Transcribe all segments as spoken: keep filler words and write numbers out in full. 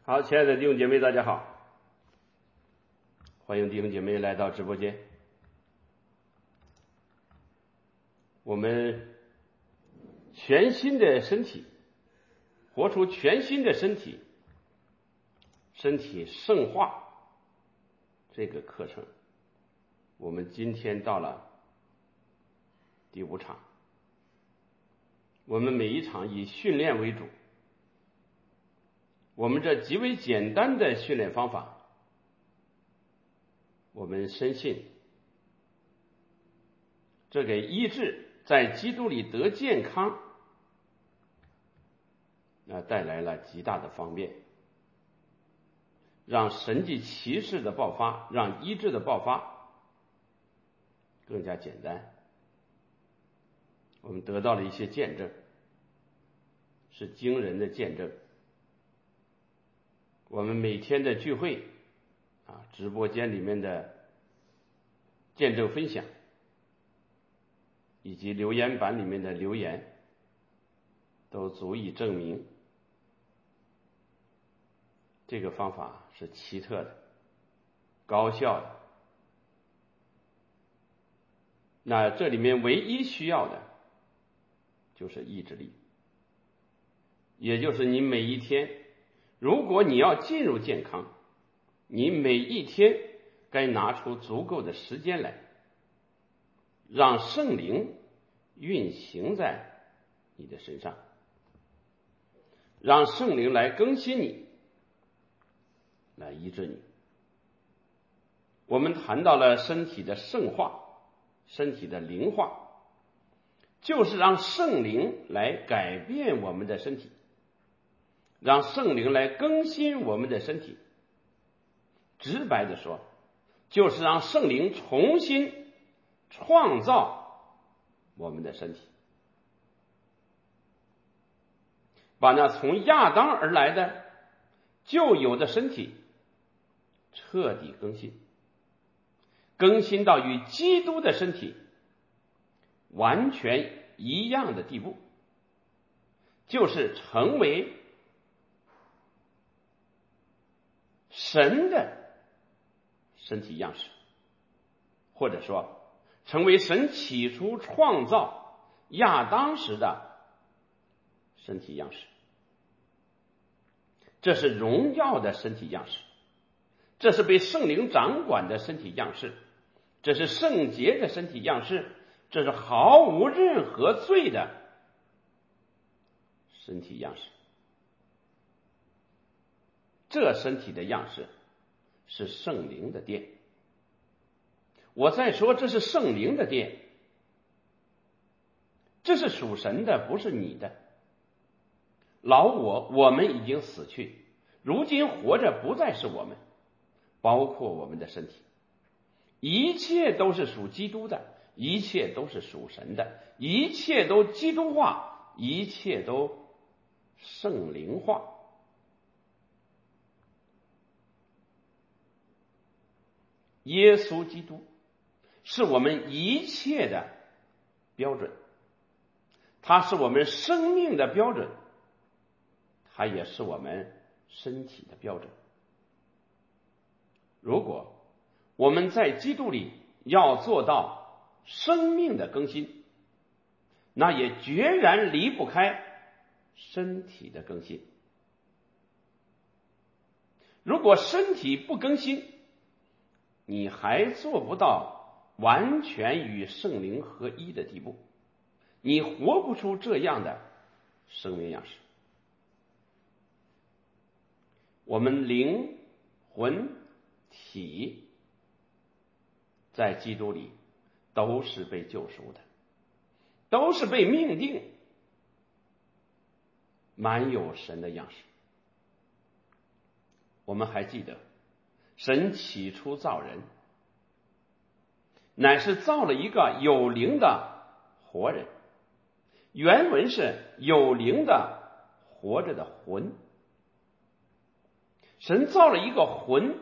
好，亲爱的弟兄姐妹，大家好，欢迎弟兄姐妹来到直播间。我们全新的身体，活出全新的身体，身体圣化这个课程，我们今天到了第五场。我们每一场以训练为主，我们这极为简单的训练方法，我们深信这给医治在基督里得健康那带来了极大的方便，让神迹奇事的爆发，让医治的爆发更加简单。我们得到了一些见证，是惊人的见证。我们每天的聚会啊，直播间里面的见证分享，以及留言板里面的留言，都足以证明这个方法是奇特的、高效的。那这里面唯一需要的就是意志力，也就是你每一天，如果你要进入健康，你每一天该拿出足够的时间来，让圣灵运行在你的身上，让圣灵来更新你，来医治你。我们谈到了身体的圣化，身体的灵化，就是让圣灵来改变我们的身体，让圣灵来更新我们的身体。直白的说，就是让圣灵重新创造我们的身体，把那从亚当而来的旧有的身体彻底更新，更新到与基督的身体完全一样的地步，就是成为神的身体样式，或者说成为神起初创造亚当时的身体样式。这是荣耀的身体样式，这是被圣灵掌管的身体样式，这是圣洁的身体样式，这是毫无任何罪的身体样式。这身体的样式是圣灵的殿。我再说，这是圣灵的殿，这是属神的，不是你的。老我，我们已经死去，如今活着不再是我们，包括我们的身体，一切都是属基督的，一切都是属神的，一切都基督化，一切都圣灵化。耶稣基督是我们一切的标准，他是我们生命的标准，他也是我们身体的标准。如果我们在基督里要做到生命的更新，那也决然离不开身体的更新。如果身体不更新，你还做不到完全与圣灵合一的地步，你活不出这样的生命样式。我们灵魂体在基督里都是被救赎的，都是被命定满有神的样式。我们还记得神起初造人，乃是造了一个有灵的活人，原文是有灵的活着的魂。神造了一个魂，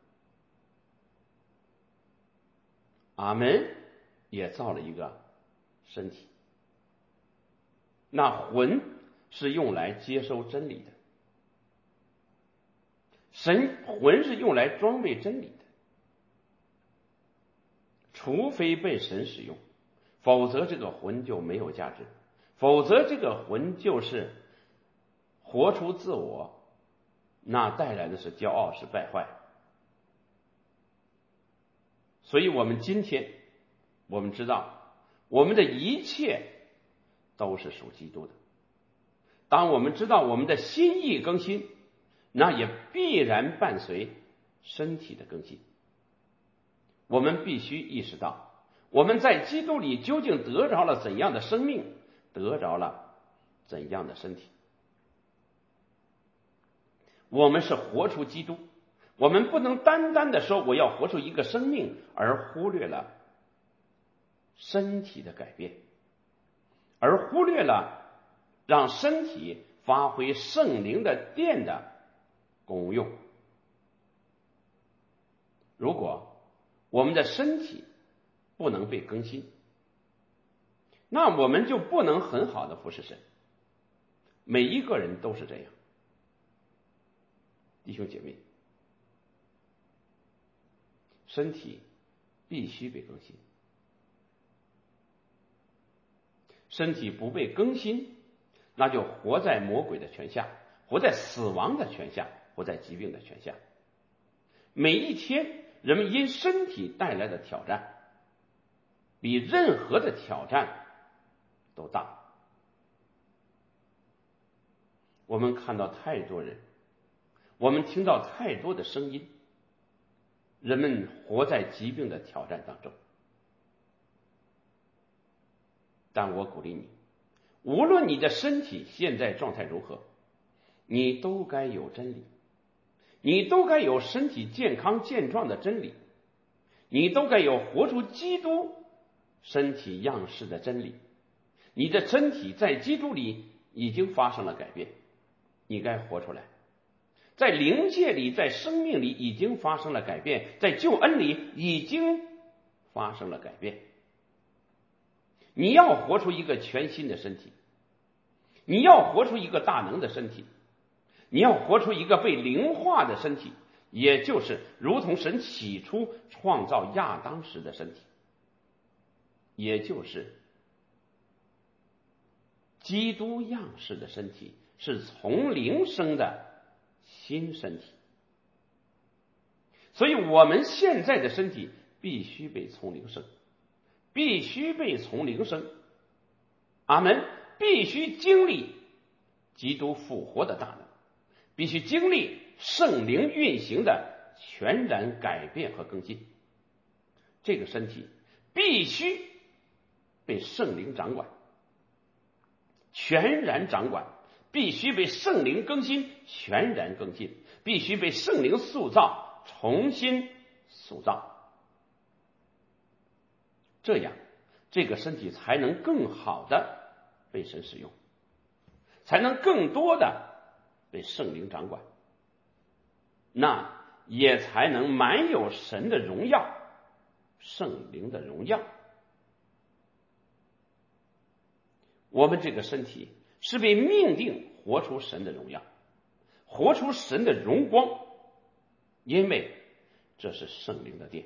阿们也造了一个身体。那魂是用来接收真理的， 神魂是用来装备真理的，除非被神使用，否则这个魂就没有价值，否则这个魂就是活出自我，那带来的是骄傲，是败坏。所以我们今天我们知道，我们的一切都是属基督的。当我们知道我们的心意更新，那也必然伴随身体的更新。我们必须意识到，我们在基督里究竟得着了怎样的生命，得着了怎样的身体。我们是活出基督，我们不能单单的说我要活出一个生命，而忽略了身体的改变，而忽略了让身体发挥圣灵的殿的功用。如果我们的身体不能被更新，那我们就不能很好的服侍神。每一个人都是这样，弟兄姐妹，身体必须被更新。身体不被更新，那就活在魔鬼的权下，活在死亡的权下，活在疾病的权下。每一天人们因身体带来的挑战比任何的挑战都大。我们看到太多人，我们听到太多的声音，人们活在疾病的挑战当中。但我鼓励你，无论你的身体现在状态如何，你都该有真理，你都该有身体健康健壮的真理，你都该有活出基督身体样式的真理。你的身体在基督里已经发生了改变，你该活出来。在灵界里，在生命里已经发生了改变，在救恩里已经发生了改变。你要活出一个全新的身体，你要活出一个大能的身体，你要活出一个被灵化的身体，也就是如同神起初创造亚当时的身体，也就是基督样式的身体，是从灵生的新身体。所以我们现在的身体必须被从灵生，必须被从灵生，阿们，必须经历基督复活的大能，必须经历圣灵运行的全然改变和更新。这个身体必须被圣灵掌管，全然掌管，必须被圣灵更新，全然更新，必须被圣灵塑造，重新塑造。这样这个身体才能更好的被神使用，才能更多的被圣灵掌管，那也才能满有神的荣耀，圣灵的荣耀。我们这个身体是被命定活出神的荣耀，活出神的荣光，因为这是圣灵的殿。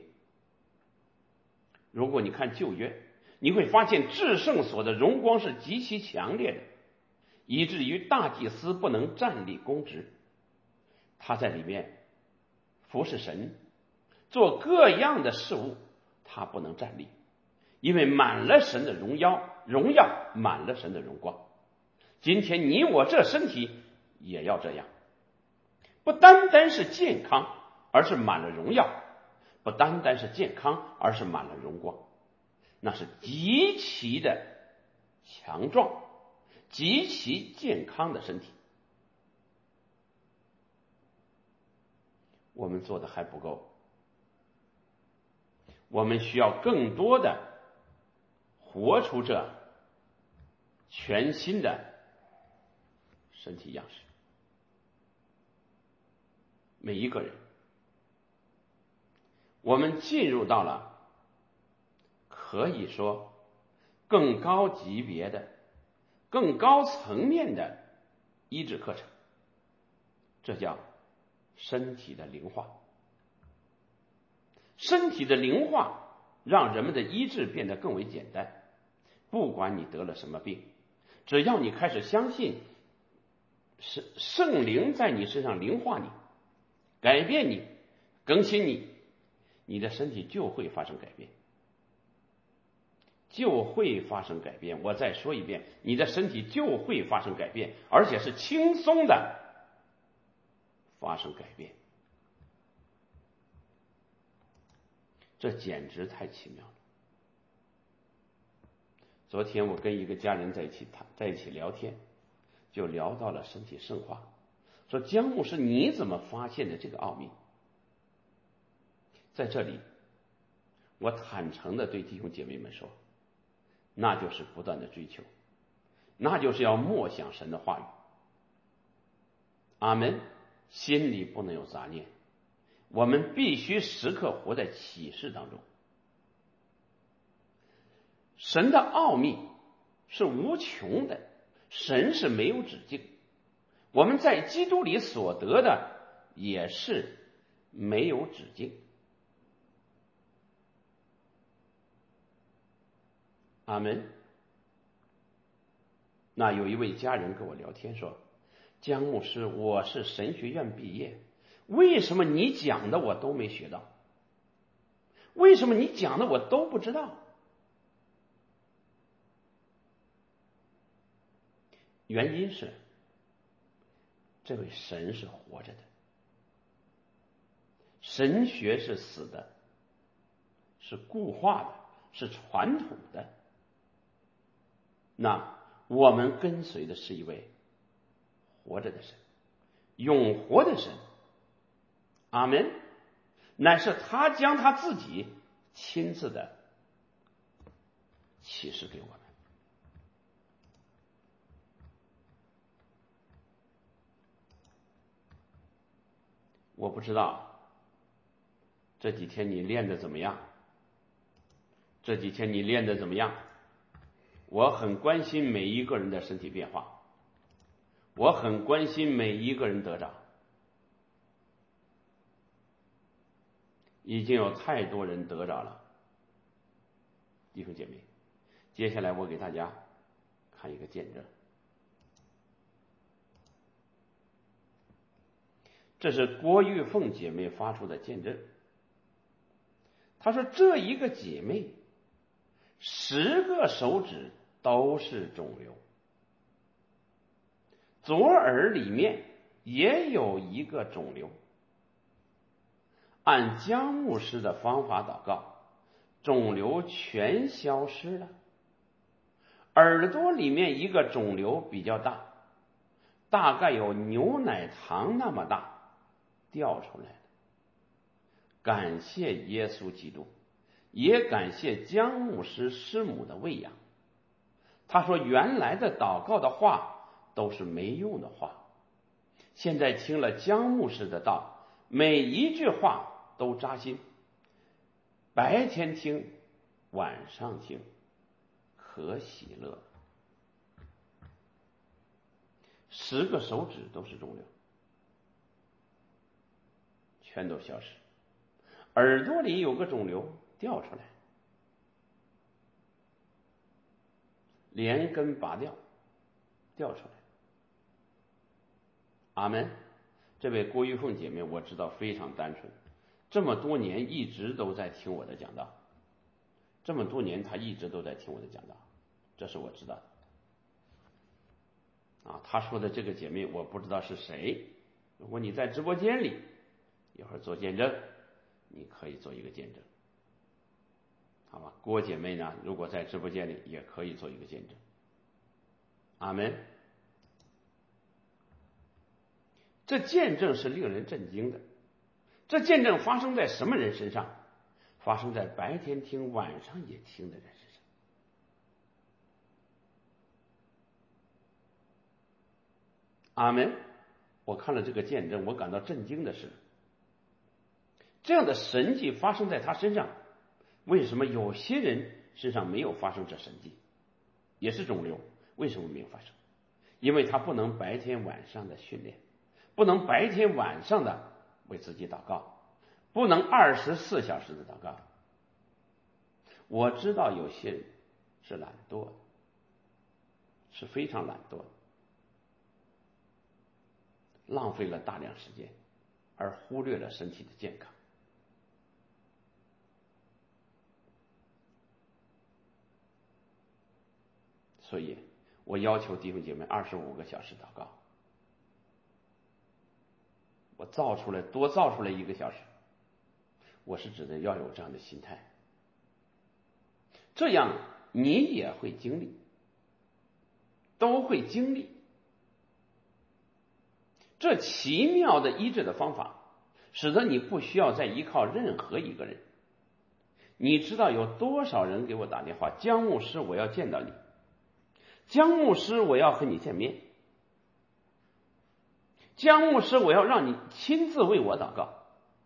如果你看旧约，你会发现至圣所的荣光是极其强烈的，以至于大祭司不能站立公职，他在里面服侍神，做各样的事物，他不能站立，因为满了神的荣耀，荣耀满了神的荣光。今天你我这身体也要这样，不单单是健康，而是满了荣耀；不单单是健康，而是满了荣光。那是极其的强壮，极其健康的身体。我们做的还不够，我们需要更多的活出这全新的身体样式。每一个人，我们进入到了可以说更高级别的、更高层面的医治课程，这叫身体的灵化。身体的灵化让人们的医治变得更为简单。不管你得了什么病，只要你开始相信是圣灵在你身上灵化你，改变你，更新你，你的身体就会发生改变，就会发生改变。我再说一遍，你的身体就会发生改变，而且是轻松的发生改变。这简直太奇妙了。昨天我跟一个家人在一起谈，在一起聊天，就聊到了身体圣化，说姜牧师你怎么发现的这个奥秘？在这里我坦诚的对弟兄姐妹们说，那就是不断的追求，那就是要默想神的话语。阿们。心里不能有杂念，我们必须时刻活在启示当中。神的奥秘是无穷的，神是没有止境，我们在基督里所得的也是没有止境。阿们。那有一位家人跟我聊天说，姜牧师，我是神学院毕业，为什么你讲的我都没学到？为什么你讲的我都不知道？原因是这位神是活着的，神学是死的，是固化的，是传统的。那我们跟随的是一位活着的神，永活的神。阿们。乃是他将他自己亲自的启示给我们。我不知道这几天你练得怎么样，这几天你练得怎么样？我很关心每一个人的身体变化，我很关心每一个人得着。已经有太多人得着了，弟兄姐妹，接下来我给大家看一个见证。这是郭玉凤姐妹发出的见证。她说这一个姐妹十个手指都是肿瘤，左耳里面也有一个肿瘤。按姜牧师的方法祷告，肿瘤全消失了。耳朵里面一个肿瘤比较大，大概有牛奶糖那么大，掉出来了。感谢耶稣基督，也感谢姜牧师师母的喂养。他说原来的祷告的话都是没用的话，现在听了姜牧师的道，每一句话都扎心，白天听晚上听可喜乐。十个手指都是肿瘤，全都消失。耳朵里有个肿瘤掉出来，连根拔掉，掉出来。阿们。这位郭玉凤姐妹我知道非常单纯，这么多年一直都在听我的讲道，这么多年她一直都在听我的讲道，这是我知道的。啊，她说的这个姐妹我不知道是谁，如果你在直播间里一会儿做见证，你可以做一个见证，好吧？郭姐妹呢，如果在直播间里也可以做一个见证。阿们。这见证是令人震惊的，这见证发生在什么人身上？发生在白天听晚上也听的人身上。阿们。我看了这个见证，我感到震惊的是，这样的神迹发生在他身上，为什么有些人身上没有发生这神迹？也是肿瘤，为什么没有发生？因为他不能白天晚上的训练，不能白天晚上的为自己祷告，不能二十四小时的祷告。我知道有些人是懒惰的，是非常懒惰的，浪费了大量时间，而忽略了身体的健康。所以我要求弟兄姐妹二十五个小时祷告，我造出来多造出来一个小时，我是指的要有这样的心态，这样你也会经历，都会经历这奇妙的医治的方法，使得你不需要再依靠任何一个人。你知道有多少人给我打电话，江牧师我要见到你，江牧师我要和你见面，江牧师我要让你亲自为我祷告。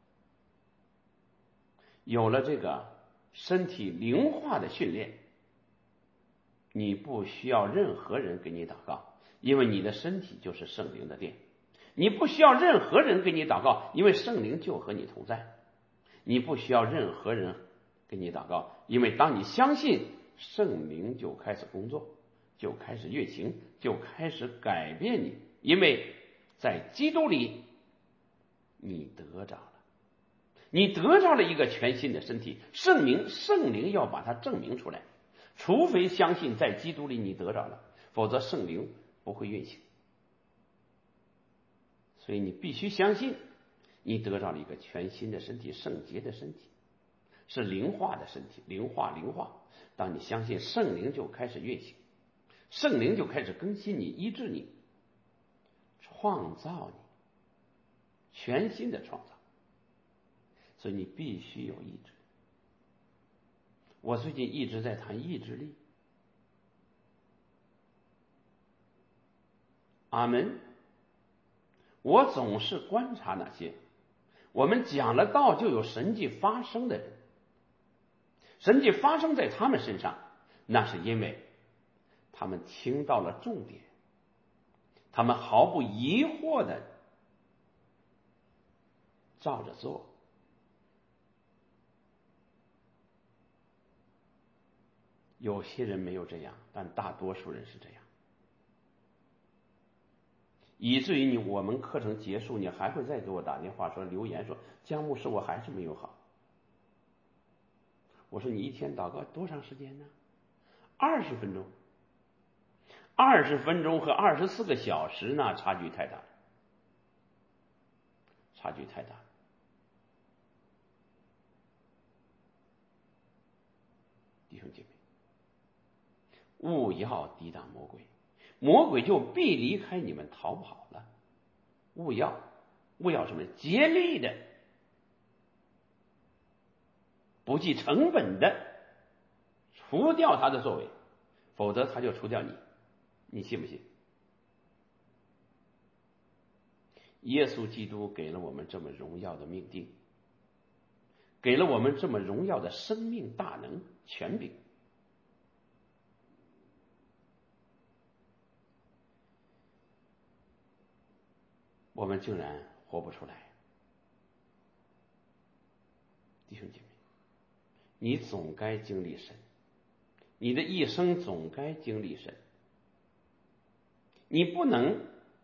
有了这个身体灵化的训练，你不需要任何人给你祷告，因为你的身体就是圣灵的殿。你不需要任何人给你祷告，因为圣灵就和你同在。你不需要任何人给你祷告，因为当你相信，圣灵就开始工作，就开始运行，就开始改变你，因为在基督里你得着了，你得着了一个全新的身体。圣灵圣灵要把它证明出来，除非相信在基督里你得着了，否则圣灵不会运行。所以你必须相信你得着了一个全新的身体，圣洁的身体，是灵化的身体，灵化灵化。当你相信，圣灵就开始运行，圣灵就开始更新你，医治你，创造你，全新的创造。所以你必须有意志。我最近一直在谈意志力。阿门。我总是观察那些我们讲了道就有神迹发生的人，神迹发生在他们身上，那是因为他们听到了重点，他们毫不疑惑的照着做。有些人没有这样，但大多数人是这样，以至于你我们课程结束，你还会再给我打电话说留言说江牧师我还是没有好。我说你一天祷告多长时间呢？二十分钟。二十分钟和二十四个小时那差距太大，差距太大。弟兄姐妹，勿要抵挡魔鬼，魔鬼就必离开你们逃跑了。勿要勿要什么？竭力的，不计成本的除掉他的作为，否则他就除掉你。你信不信？耶稣基督给了我们这么荣耀的命定，给了我们这么荣耀的生命大能权柄，我们竟然活不出来。弟兄姐妹，你总该经历神，你的一生总该经历神，你不能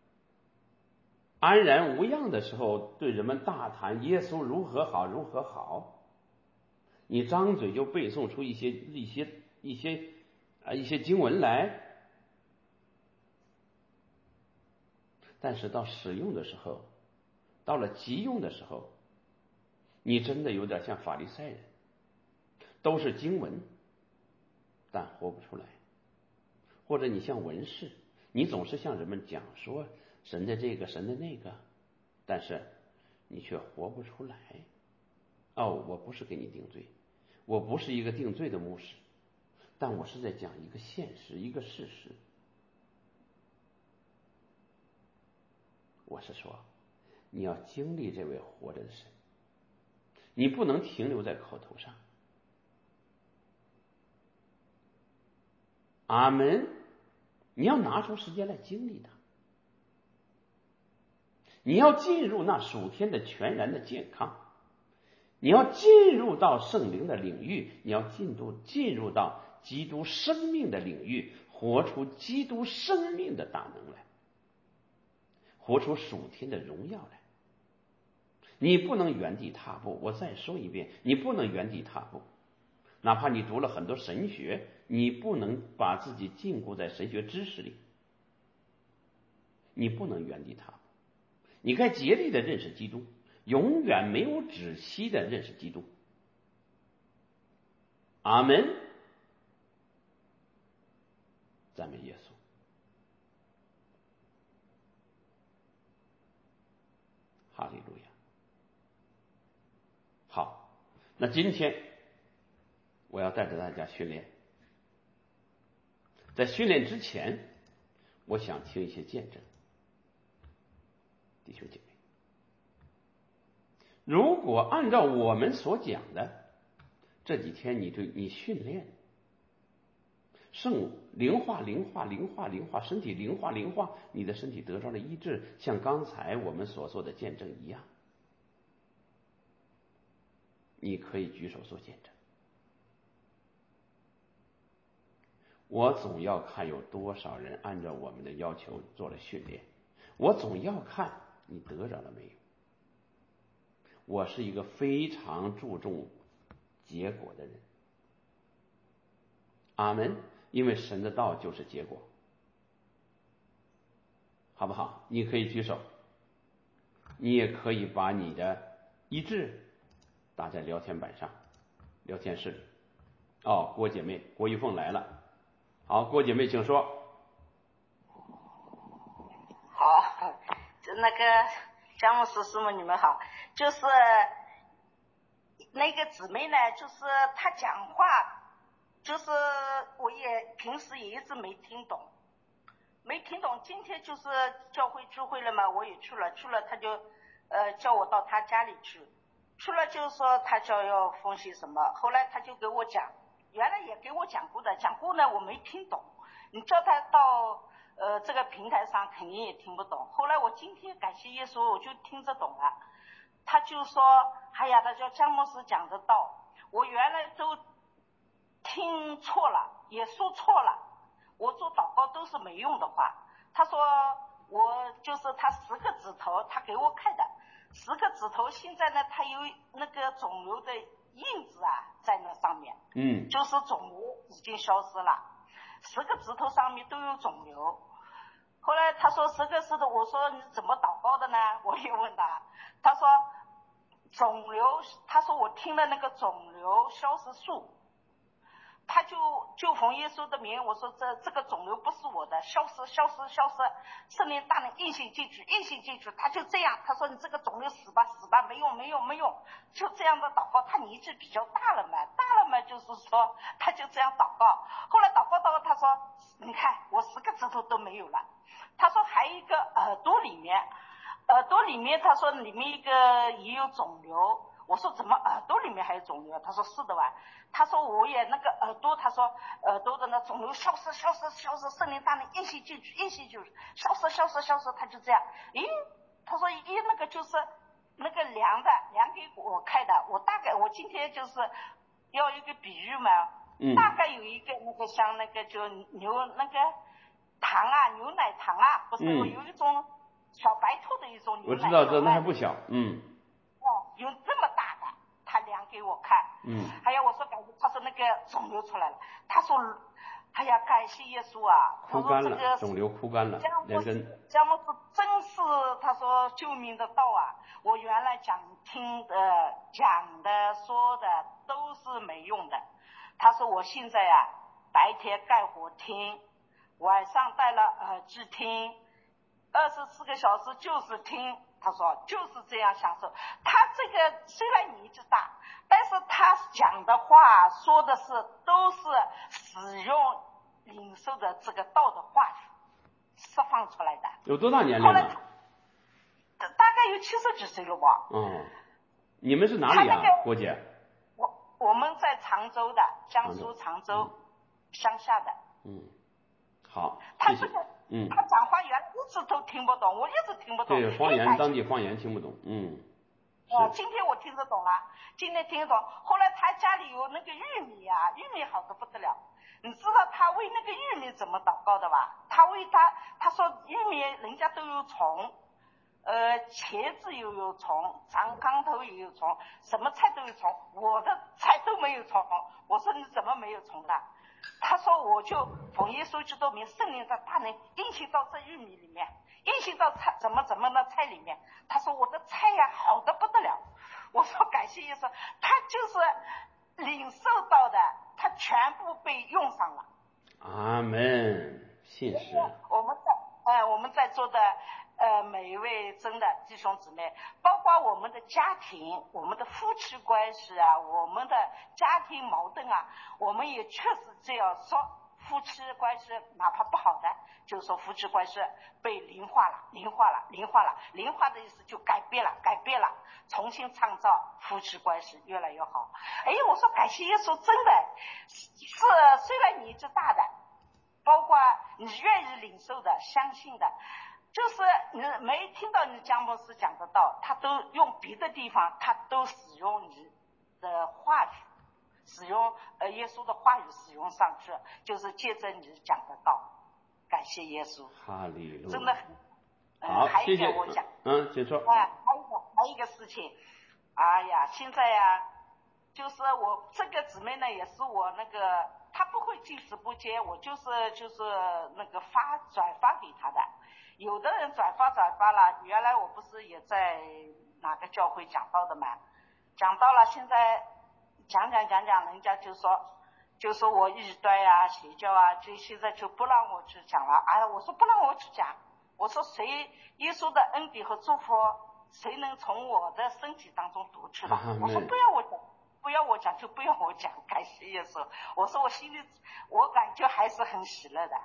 安然无恙的时候对人们大谈耶稣如何好如何好，你张嘴就背诵出一些一些一些啊一些经文来，但是到使用的时候，到了急用的时候，你真的有点像法利赛人，都是经文，但活不出来。或者你像文士，你总是向人们讲说神的这个神的那个，但是你却活不出来。哦，我不是给你定罪，我不是一个定罪的牧师，但我是在讲一个现实，一个事实。我是说，你要经历这位活着的神，你不能停留在口头上。阿门。你要拿出时间来经历它。 你要进入那属天的全然的健康，你要进入到圣灵的领域，你要进入进入到基督生命的领域，活出基督生命的大能来，活出属天的荣耀来。你不能原地踏步，我再说一遍，你不能原地踏步。哪怕你读了很多神学，你不能把自己禁锢在神学知识里，你不能原地踏步。你该竭力的认识基督，永远没有止息的认识基督。阿门。赞美耶稣。哈利路亚。好，那今天我要带着大家训练。在训练之前，我想听一些见证。弟兄姐妹，如果按照我们所讲的，这几天你对你训练圣灵化灵化灵化灵化，身体灵化灵化，你的身体得着了医治，像刚才我们所做的见证一样，你可以举手做见证。我总要看有多少人按照我们的要求做了训练，我总要看你得着了没有。我是一个非常注重结果的人。阿门。因为神的道就是结果，好不好？你可以举手，你也可以把你的医治打在聊天板上，聊天室里。哦，郭姐妹，郭玉凤来了。好，郭姐妹请说。 好，就那个姜牧师师母你们好，就是那个姊妹呢，就是她讲话，就是我也平时也一直没听懂，没听懂。今天就是教会聚会了嘛，我也去了，去了他就呃叫我到他家里去，去了就是说他叫要奉献什么，后来他就给我讲，原来也给我讲过的，讲过呢我没听懂，你叫他到呃这个平台上肯定也听不懂。后来我今天感谢耶稣，我就听得懂了。他就说，哎呀，他叫姜牧师讲的道，我原来都听错了，也说错了，我做祷告都是没用的话。他说我就是他十个指头，他给我看的十个指头，现在呢他有那个肿瘤的印子啊在那上面， 嗯， 就是肿瘤已经消失了，十个指头上面都有肿瘤。后来他说十个指头，我说你怎么祷告的呢？我也问他，他说肿瘤，他说我听了那个肿瘤消失术，他就就奉耶稣的名，我说这这个肿瘤不是我的，消失消失消失，圣灵大能硬性进去硬性进去，他就这样，他说你这个肿瘤死吧死吧，没用没用没用，就这样的祷告。他年纪比较大了嘛，大了嘛就是说他就这样祷告。后来祷告到他说你看我十个指头都没有了，他说还有一个耳朵里面，耳朵里面他说里面一个也有肿瘤。我说怎么耳朵里面还有肿瘤？他说是的吧。他说我也那个耳朵，他说耳朵的那肿瘤消失消失消失，圣灵大能一起进去一起就消失消失消失，他就这样。咦，他说咦那个就是那个量的量给我开的，我大概我今天就是要一个比喻嘛， 嗯， 大概有一个那个像那个就牛那个糖啊牛奶糖啊，不是嗯我有一种小白兔的一种牛奶糖， 我知道，这那还不小，嗯， 哦，有这么大的，他量给我看， 嗯， 哎呀，我说感觉他说那个肿瘤出来了，他说，哎呀，感谢耶稣啊，他枯干了， 说这个肿瘤枯干了，连根， 姜牧师真是他说救命的道啊，我原来讲听的讲的说的都是没用的，他说我现在啊白天盖火听，晚上戴了耳机听，二十四个小时就是听，他说就是这样享受。他这个虽然年纪大，但是他讲的话说的是都是使用领受的这个道的话语释放出来的。 有多大年龄后来了？ 大概有七十几岁了吧。 哦，你们是哪里啊， 他那个郭姐？ 我我们在常州的，江苏常州乡下的。 嗯，好，谢谢他这个。 嗯。 他讲话原来一直都听不懂，我一直听不懂。 对，方言当地方言听不懂，嗯。 哦，今天我听得懂了，今天听得懂。后来他家里有那个玉米啊，玉米好得不得了。你知道他为那个玉米怎么祷告的吧？他为他，他说玉米人家都有虫，呃，茄子又有虫，长糠头也有虫，什么菜都有虫，我的菜都没有虫。我说你怎么没有虫的？他说我就奉耶稣基督名圣灵的大能运行到这玉米里面，运行到菜怎么怎么的菜里面。他说我的菜呀好得不得了。我说感谢耶稣，他就是领受到的，他全部被用上了。 阿门，信实。 我们在呃我们在座的呃每一位真的弟兄姊妹，包括我们的家庭，我们的夫妻关系啊，我们的家庭矛盾啊，我们也确实这样说，夫妻关系哪怕不好的，就说夫妻关系被灵化了，灵化了，灵化了，灵化的意思就改变了，改变了，重新创造夫妻关系越来越好。哎，我说感谢耶稣，真的是虽然年纪大的，包括你愿意领受的、相信的，就是你没听到你姜牧师讲的道，他都用别的地方，他都使用你的话语，使用呃耶稣的话语使用上去，就是借着你讲的道。感谢耶稣， 哈利路亚， 真的很。 好， 嗯、还有一谢谢。 点我讲， 嗯，请说。 哎、还有一个还有一个事情，哎呀，现在呀，就是我这个姊妹呢，也是我那个，她不会进直播间，我就是就是那个发转发给她的。有的人转发转发了，原来我不是也在哪个教会讲到的嘛，讲到了，现在讲讲讲讲，人家就说就说我异端呀、邪教啊，就现在就不让我去讲了。哎，我说不让我去讲，我说谁耶稣的恩典和祝福，谁能从我的身体当中夺去了？我说不要我讲，不要我讲就不要我讲，感谢耶稣。我说我心里我感觉还是很喜乐的。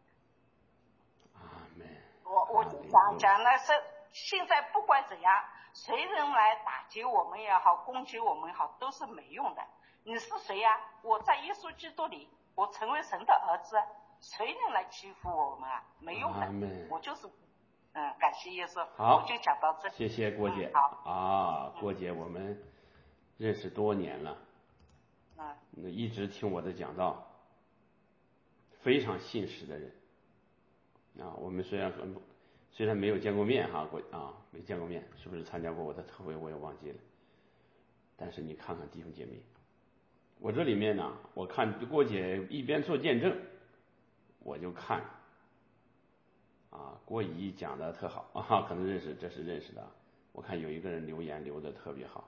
阿门。 我我就讲讲那是现在不管怎样，谁人来打击我们也好，攻击我们也好，都是没用的。你是谁呀、啊？我在耶稣基督里，我成为神的儿子，谁能来欺负我们啊？没用的。我就是，嗯，感谢耶稣。 好， 我就讲到这。 谢谢郭姐。 嗯、好啊，郭姐，我们认识多年了， 嗯， 一直听我的讲道，非常信实的人。啊，我们虽然说虽然没有见过面哈，郭啊没见过面，是不是参加过我的特会我也忘记了。但是你看看弟兄姐妹，我这里面呢，我看郭姐一边做见证，我就看啊，郭姨讲的特好啊，可能认识，这是认识的。我看有一个人留言留的特别好，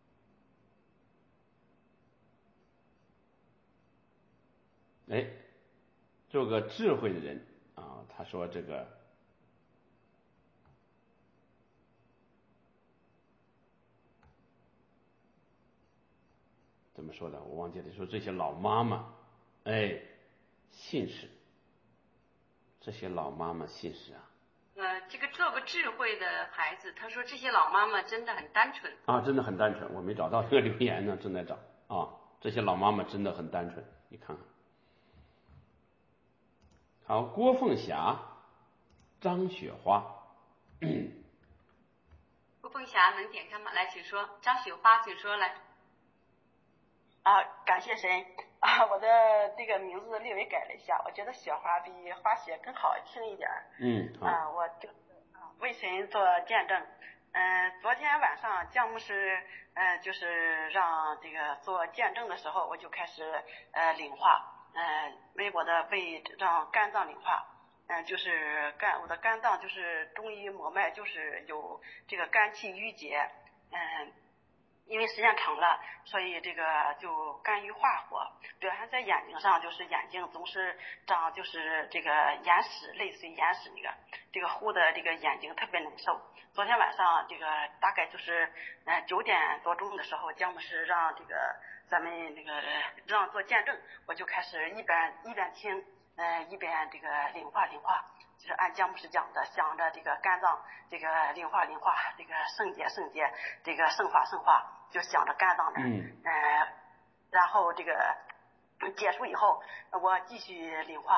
哎，做个智慧的人啊，他说这个怎么说的？我忘记了。说这些老妈妈，哎，信实，这些老妈妈信实啊。 呃，这个做个智慧的孩子，他说这些老妈妈真的很单纯啊，真的很单纯。我没找到这个留言呢，正在找啊。这些老妈妈真的很单纯，你看看。好，郭凤霞、张雪花。 郭凤霞能点开吗？来，请说。张雪花，请说来。 啊，感谢神啊！我的这个名字略微改了一下，我觉得雪花比花雪更好听一点。 嗯，好。 啊，我就啊为神做见证。嗯、呃，昨天晚上姜牧师嗯、呃、就是让这个做见证的时候，我就开始呃领化，嗯、呃、为我的胃让肝脏领化。嗯、呃，就是肝我的肝脏就是中医摸脉就是有这个肝气郁结，嗯、呃。因为时间长了，所以这个就肝郁化火，表现在眼睛上就是眼睛总是长就是这个眼屎，类似于眼屎那个这个糊的这个眼睛特别难受。昨天晚上这个大概就是呃九点多钟的时候，姜牧师让这个咱们那个让做见证，我就开始一边一边听，呃一边这个领化领化。就是按姜牧师讲的，想着这个肝脏这个灵化灵化，这个圣洁圣洁，这个圣化圣化，就想着肝脏那儿， 嗯， 呃，然后这个结束以后，我继续灵化，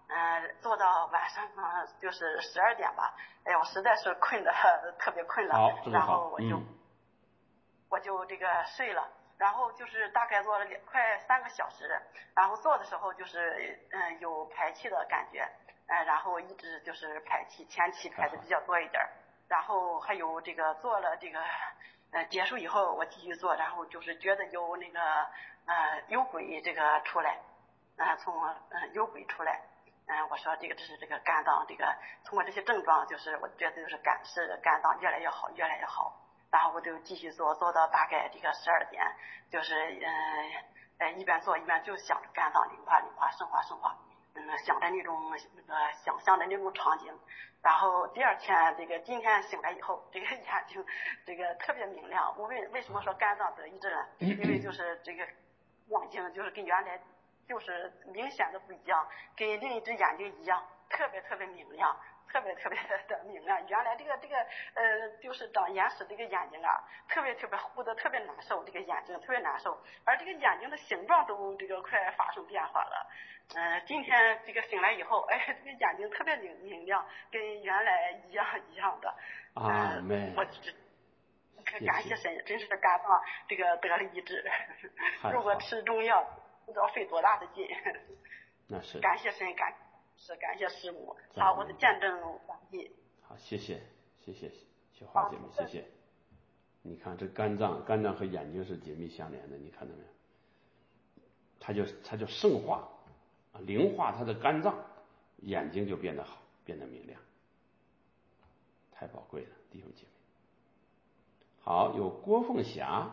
嗯、呃，做到晚上嗯就是十二点吧，哎呀，我实在是困的特别困了， 好，这么然好， 后我就、 嗯、 我就这个睡了。然后就是大概做了快三个小时，然后做的时候就是嗯有排气的感觉，嗯然后一直就是排气，前期排的比较多一点，然后还有这个做了这个呃结束以后我继续做，然后就是觉得有那个呃有鬼这个出来，呃从呃有鬼出来，嗯、呃、我说这个这是这个肝脏这个通过这些症状就是我觉得就是肝是肝脏越来越好越来越好。然后我就继续做，做到大概这个十二点，就是嗯呃一边做一边就想着肝脏灵化灵化升华升华，嗯想着那种那个想象的那种场景。然后第二天这个今天醒来以后，这个眼睛这个特别明亮。我为为什么说肝脏得抑制呢？因为就是这个眼睛就是跟原来就是明显的不一样，跟另一只眼睛一样，特别特别明亮。特别特别的明亮，原来这个这个呃就是长眼屎这个眼睛啊，特别特别糊的特别难受，这个眼睛特别难受，而这个眼睛的形状都这个快发生变化了。嗯、呃，今天这个醒来以后，哎，这个眼睛特别明明亮，跟原来一样一样的。 啊， 嗯、 妹， 我只感谢神，真是肝脏这个得了抑制。如果吃中药，不知道费多大的劲。 那是。 感谢神，感。是感谢师母，好，我的见证完毕。 好，谢谢，谢谢雪花姐妹，谢谢。你看这肝脏，肝脏和眼睛是紧密相连的，你看到没有？它就它就圣化啊，灵化它的肝脏，眼睛就变得好，变得明亮，太宝贵了，弟兄姐妹。好，有郭凤霞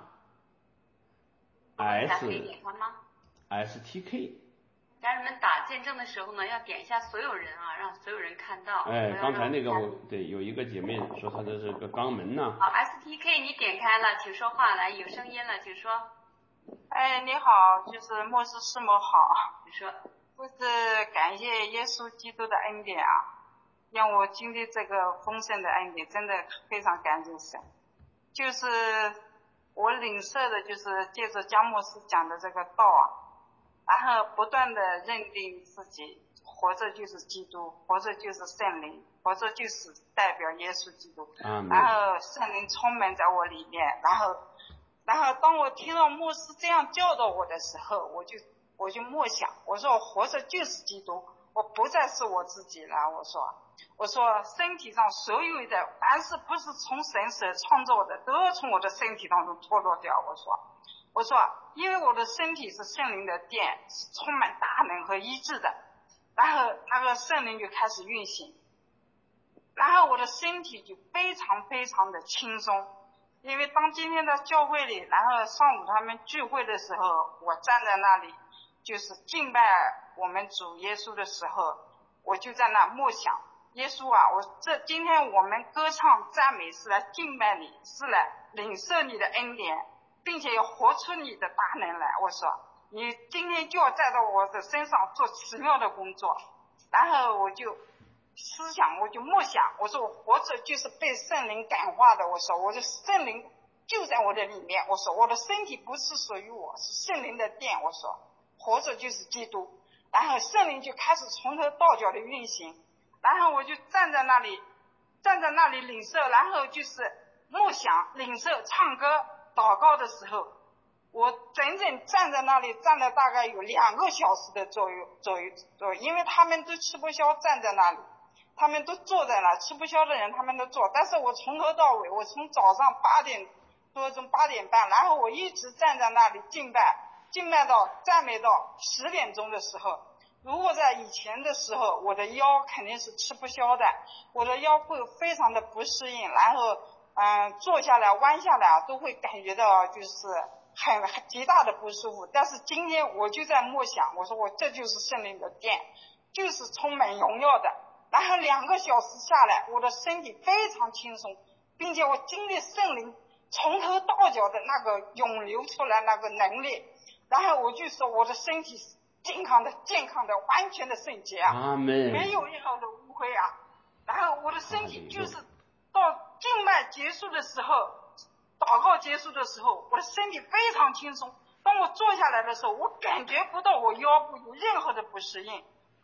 ，S 可以点开吗 ？S T K。 家人们打见证的时候呢，要点一下所有人啊，让所有人看到。 哎，刚才那个我对有一个姐妹说她的是个肛门呢。 好 ，S T K 你点开了，请说话，来有声音了，请说。 哎，你好，就是牧师师母好。 你说。 就是感谢耶稣基督的恩典啊，让我经历这个丰盛的恩典，真的非常感谢神。就是我领受的，就是借着姜牧师讲的这个道啊。然后不断的认定自己活着就是基督，活着就是圣灵，活着就是代表耶稣基督。然后圣灵充满在我里面，然后然后当我听到牧师这样教导我的时候，我就我就默想，我说我活着就是基督，我不再是我自己了。我说我说身体上所有的凡是不是从神所创造的，都要从我的身体当中脱落掉。我说我说因为我的身体是圣灵的殿，是充满大能和医治的，然后那个圣灵就开始运行，然后我的身体就非常非常的轻松。因为当今天的教会里，然后上午他们聚会的时候，我站在那里就是敬拜我们主耶稣的时候，我就在那默想，耶稣啊，我这今天我们歌唱赞美是来敬拜你，是来领受你的恩典，并且要活出你的大能来。我说你今天就要在到我的身上做奇妙的工作。然后我就思想，我就默想，我说我活着就是被圣灵感化的。我说我的圣灵就在我的里面，我说我的身体不是属于我，是圣灵的殿。我说活着就是基督，然后圣灵就开始从头到脚的运行，然后我就站在那里站在那里领受，然后就是默想领受唱歌祷告的时候，我整整站在那里站了大概有两个小时的左右左右左右，因为他们都吃不消，站在那里他们都坐在那，吃不消的人他们都坐，但是我从头到尾，我从早上八点多钟八点半，然后我一直站在那里敬拜敬拜到赞美到十点钟的时候。如果在以前的时候，我的腰肯定是吃不消的，我的腰会非常的不适应，然后嗯，坐下来弯下来都会感觉到就是很很极大的不舒服。但是今天我就在默想，我说我这就是圣灵的殿，就是充满荣耀的。然后两个小时下来，我的身体非常轻松，并且我经历圣灵从头到脚的那个涌流出来那个能力，然后我就说我的身体健康的健康的完全的圣洁啊，没有任何的污秽啊。然后我的身体就是到敬拜结束的时候，祷告结束的时候，我的身体非常轻松。当我坐下来的时候，我感觉不到我腰部有任何的不适应，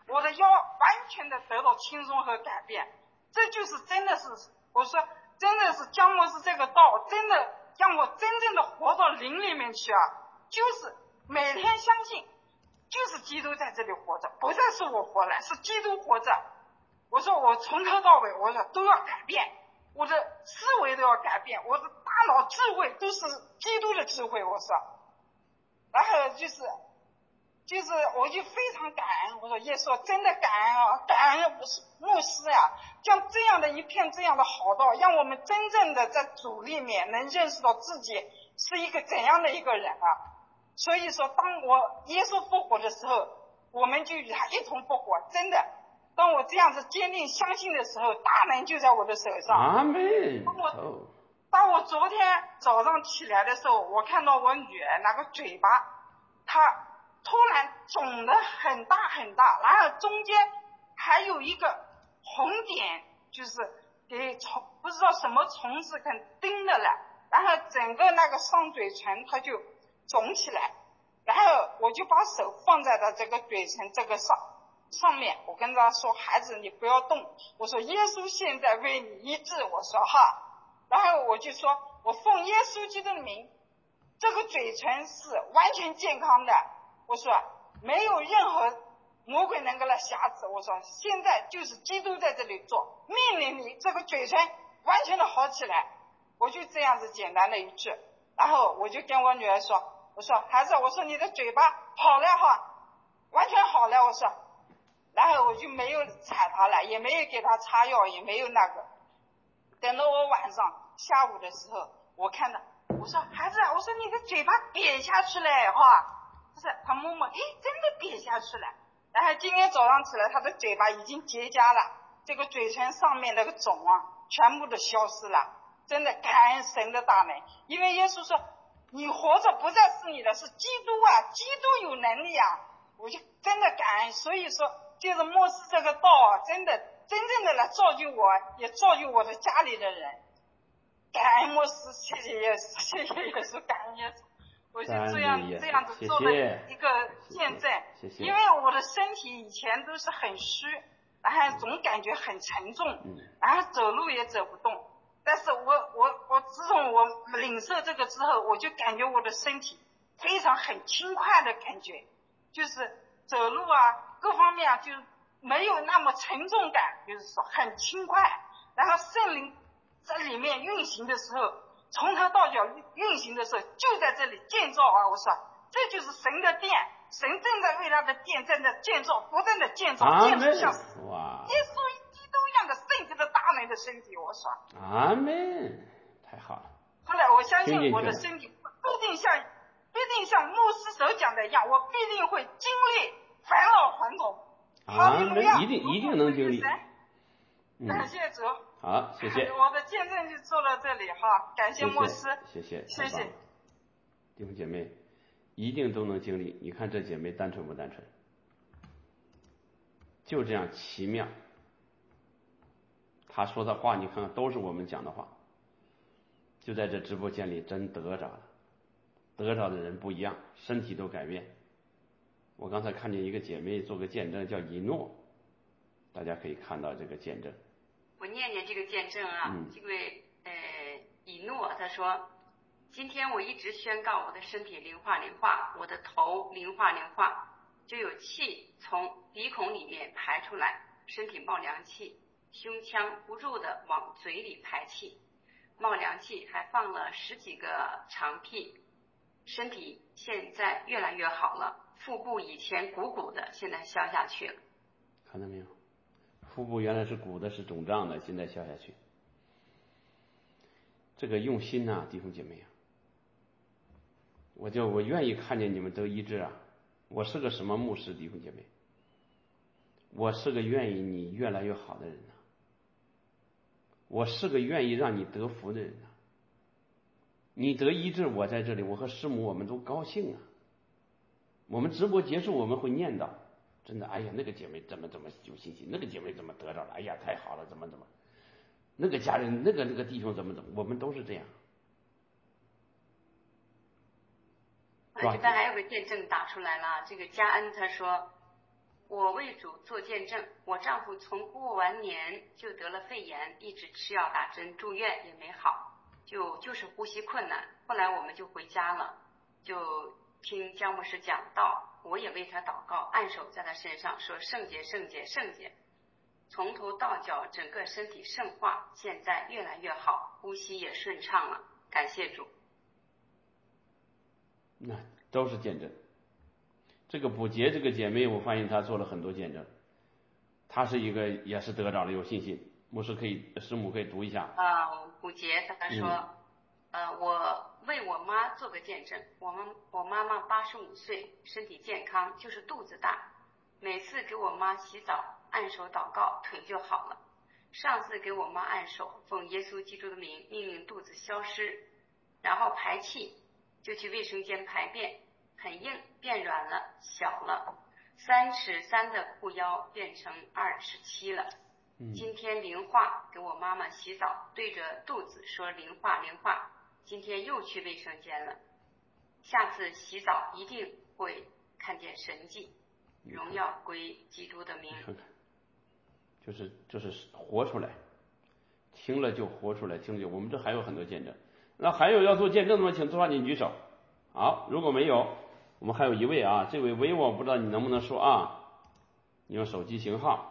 我的腰完全的得到轻松和改变。这就是真的是，我说真的是江牧师这个道，真的让我真正的活到灵里面去啊，就是每天相信，就是基督在这里活着，不再是我活了，是基督活着。我说我从头到尾，我说都要改变，我的思维都要改变，我的大脑智慧都是基督的智慧。我说，然后就是就是我就非常感恩，我说耶稣真的感恩啊，感恩不是牧师呀，将这样的一片这样的好道，让我们真正的在主里面能认识到自己是一个怎样的一个人啊。所以说当我耶稣复活的时候，我们就与他一同复活。真的当我这样子坚定相信的时候，大能就在我的手上。 阿门。 当我当我昨天早上起来的时候，我看到我女儿那个嘴巴她突然肿得很大很大，然后中间还有一个红点，就是给虫不知道什么虫子给叮的了，然后整个那个上嘴唇它就肿起来，然后我就把手放在了这个嘴唇这个上上面，我跟他说孩子你不要动，我说耶稣现在为你医治，我说哈，然后我就说我奉耶稣基督的名，这个嘴唇是完全健康的，我说没有任何魔鬼能够来瑕疵，我说现在就是基督在这里做，命令你这个嘴唇完全的好起来。我就这样子简单的一句，然后我就跟我女儿说，我说孩子，我说你的嘴巴好了哈，完全好了，我说，然后我就没有睬她了，也没有给她擦药，也没有那个。等到我晚上下午的时候，我看到我说孩子，我说你的嘴巴瘪下去了哈，就是他摸摸，诶，真的瘪下去了。然后今天早上起来，他的嘴巴已经结痂了，这个嘴唇上面那个肿啊，全部都消失了。真的感恩神的大能，因为耶稣说，你活着不再是你的，是基督啊，基督有能力啊，我就真的感恩。所以说，就是牧师这个道啊，真的真正的来造就我，也造就我的家里的人。感恩牧师，谢谢耶稣，谢谢耶稣，感恩耶稣。我就这样这样子做了一个见证， 谢谢。 因为我的身体以前都是很虚，然后总感觉很沉重，然后走路也走不动。但是我我我自从我领受这个之后，我就感觉我的身体非常很轻快的感觉，就是走路啊各方面啊就没有那么沉重感，就是说很轻快。然后圣灵在里面运行的时候，从头到脚运行的时候，就在这里建造啊！我说这就是神的殿，神正在为他的殿正在建造，不断的建造，建造像耶稣基督一样的圣洁的大能的身体。我说阿门，太好了。 后来我相信我的身体必定像必定像牧师所讲的一样，我必定会经历返老还童。 阿门，一定一定能经历。 感谢主。 好，谢谢。 我的见证就做到这里哈，感谢牧师， 谢谢， 谢谢。 弟兄姐妹，一定都能经历。你看这姐妹单纯不单纯？就这样奇妙。她说的话，你看看都是我们讲的话。就在这直播间里，真得着了，得着的人不一样，身体都改变。我刚才看见一个姐妹做个见证，叫以诺，大家可以看到这个见证。 我念念这个见证啊， 嗯、 这位呃以诺他说，今天我一直宣告我的身体灵化灵化，我的头灵化灵化，就有气从鼻孔里面排出来，身体冒凉气，胸腔不住的往嘴里排气，冒凉气还放了十几个长屁，身体现在越来越好了，腹部以前鼓鼓的，现在消下去了。 看到没有？腹部原来是鼓的，是肿胀的，现在消下去。这个用心呐、啊，弟兄姐妹啊，我就我愿意看见你们得医治啊。我是个什么牧师，弟兄姐妹？我是个愿意你越来越好的人呐、啊，我是个愿意让你得福的人呐、啊。你得医治，我在这里，我和师母我们都高兴啊。我们直播结束，我们会念叨。真的，哎呀，那个姐妹怎么怎么有信心，那个姐妹怎么得着了，哎呀，太好了，怎么怎么，那个家人，那个那个弟兄怎么怎么，我们都是这样。 这边还有个见证打出来了，这个嘉恩他说， 我为主做见证，我丈夫从过完年就得了肺炎，一直吃药打针住院也没好，就就是呼吸困难。后来我们就回家了，就听姜牧师讲道，我也为他祷告，按手在他身上说圣洁圣洁圣洁，从头到脚整个身体圣化，现在越来越好，呼吸也顺畅了，感谢主。 那都是见证。这个补洁这个姐妹，我发现她做了很多见证，她是一个也是得着了有信心。牧师可以，师母可以读一下。 啊、呃，补洁她说、 嗯， 呃，我为我妈做个见证，我妈我妈妈八十五岁，身体健康，就是肚子大，每次给我妈洗澡按手祷告，腿就好了。上次给我妈按手，奉耶稣基督的名命令肚子消失，然后排气，就去卫生间排便，很硬，变软了，小了，三尺三的裤腰变成二尺七了。 嗯， 今天灵化，给我妈妈洗澡，对着肚子说灵化灵化。今天又去卫生间了，下次洗澡一定会看见神迹，荣耀归基督的名。 看看，就是就是活出来，听了就活出来，听了就我们这还有很多见证。那还有要做见证的吗？请抓紧举手。好，如果没有，我们还有一位啊，这位维我不知道你能不能说啊？你用手机型号。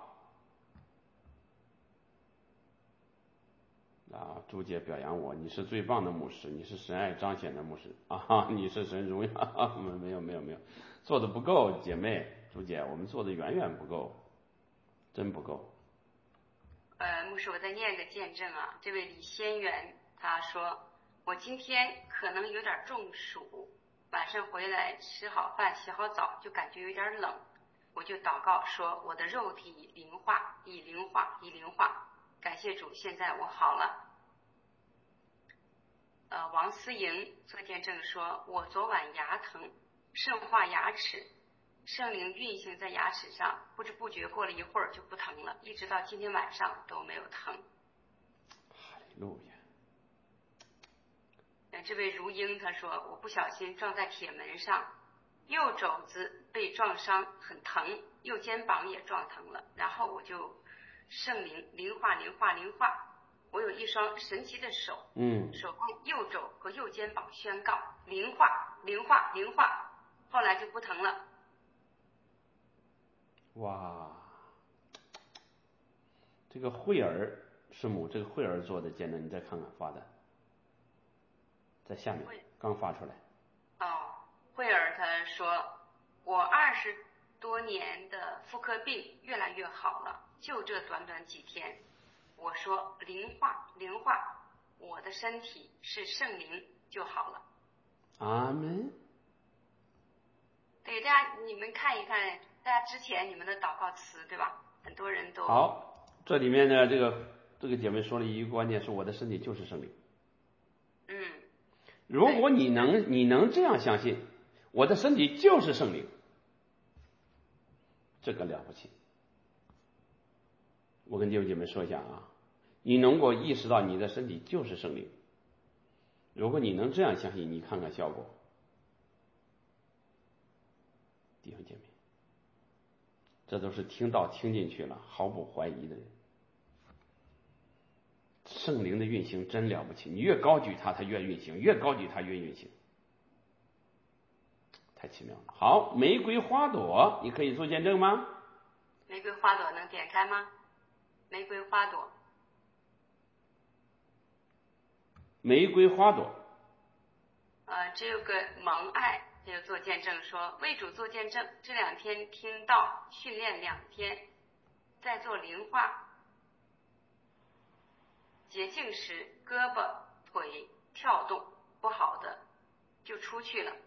啊，朱姐表扬我，你是最棒的牧师，你是神爱彰显的牧师啊，你是神荣耀，没有没有没有，做的不够，姐妹，朱姐，我们做的远远不够，真不够。 呃，牧师，我再念个见证啊，这位李先元他说，我今天可能有点中暑，晚上回来吃好饭洗好澡就感觉有点冷，我就祷告说我的肉体灵化，已灵化，已灵化。感谢主，现在我好了。呃，王思莹做见证说，我昨晚牙疼，圣化牙齿，圣灵运行在牙齿上，不知不觉过了一会儿就不疼了，一直到今天晚上都没有疼。 哈利路亚。 呃，这位如英他说，我不小心撞在铁门上，右肘子被撞伤，很疼，右肩膀也撞疼了，然后我就圣灵灵化灵化灵化，我有一双神奇的手， 嗯， 手供右肘和右肩膀宣告灵化灵化灵化，后来就不疼了。 哇，这个慧儿师母，这个慧儿做的见证，你再看看发的，在下面刚发出来。 哦，慧儿她说，我二十多年的妇科病越来越好了，就这短短几天，我说灵化灵化，我的身体是圣灵就好了。 阿门。 对，大家你们看一看，大家之前你们的祷告词对吧？很多人都好，这里面呢，这个这个姐妹说了一个关键，是我的身体就是圣灵。 嗯， 如果你能你能这样相信，我的身体就是圣灵，这个了不起。我跟弟兄姐妹说一下啊，你能够意识到你的身体就是圣灵，如果你能这样相信，你看看效果。弟兄姐妹，这都是听到听进去了，毫不怀疑的人。圣灵的运行真了不起，你越高举它，它越运行；越高举它，越运行，太奇妙了。好，玫瑰花朵，你可以做见证吗？ 玫瑰花朵能点开吗？玫瑰花朵， 玫瑰花朵， 呃，这有个蒙爱，这就做见证说，为主做见证，这两天听到训练两天，在做灵化，洁净时胳膊腿跳动不好的就出去了。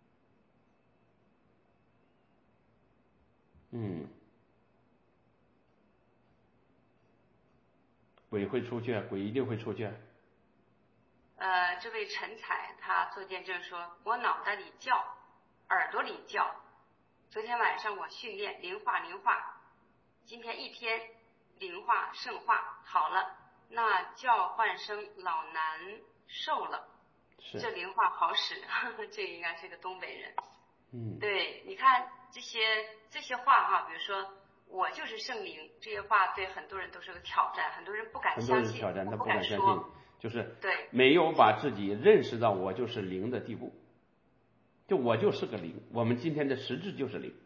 嗯，鬼会出去，鬼一定会出去。 呃，这位陈彩他做见证说，我脑袋里叫，耳朵里叫，昨天晚上我训练灵化灵化，今天一天灵化圣化好了，那叫唤声老难受了， 是这灵化好使，这应该是个东北人。 嗯， 对，你看这些这些话哈，比如说我就是圣灵，这些话对很多人都是个挑战，很多人不敢很多相信， 人挑战，他不敢相信， 说， 就是对， 没有把自己认识到我就是灵的地步。就我就是个灵，我们今天的实质就是灵。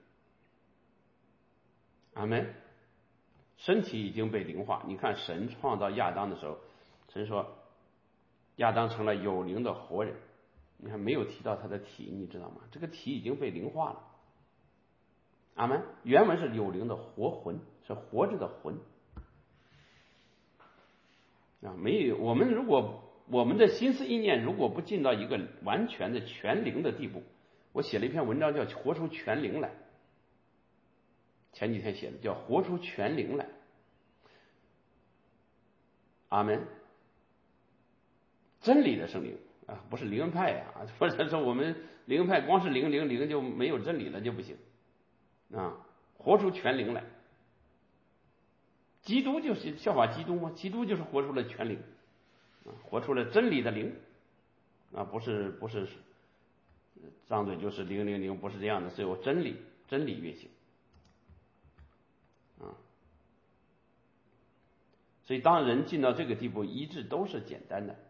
阿门。身体已经被灵化。你看神创造亚当的时候，神说亚当成了有灵的活人，你看没有提到他的体，你知道吗？这个体已经被灵化了。阿门。原文是有灵的活魂，是活着的魂啊。没有，我们如果我们的心思意念如果不进到一个完全的全灵的地步，我写了一篇文章叫活出全灵来，前几天写的叫活出全灵来。阿门。真理的圣灵啊，不是灵恩派啊，或者说我们灵恩派光是灵灵灵就没有真理了就不行啊，活出全灵来。基督就是效法基督嘛，基督就是活出了全灵啊，活出了真理的灵啊，不是不是张嘴就是零零零，不是这样的，是有真理真理运行啊。所以当人进到这个地步，医治都是简单的。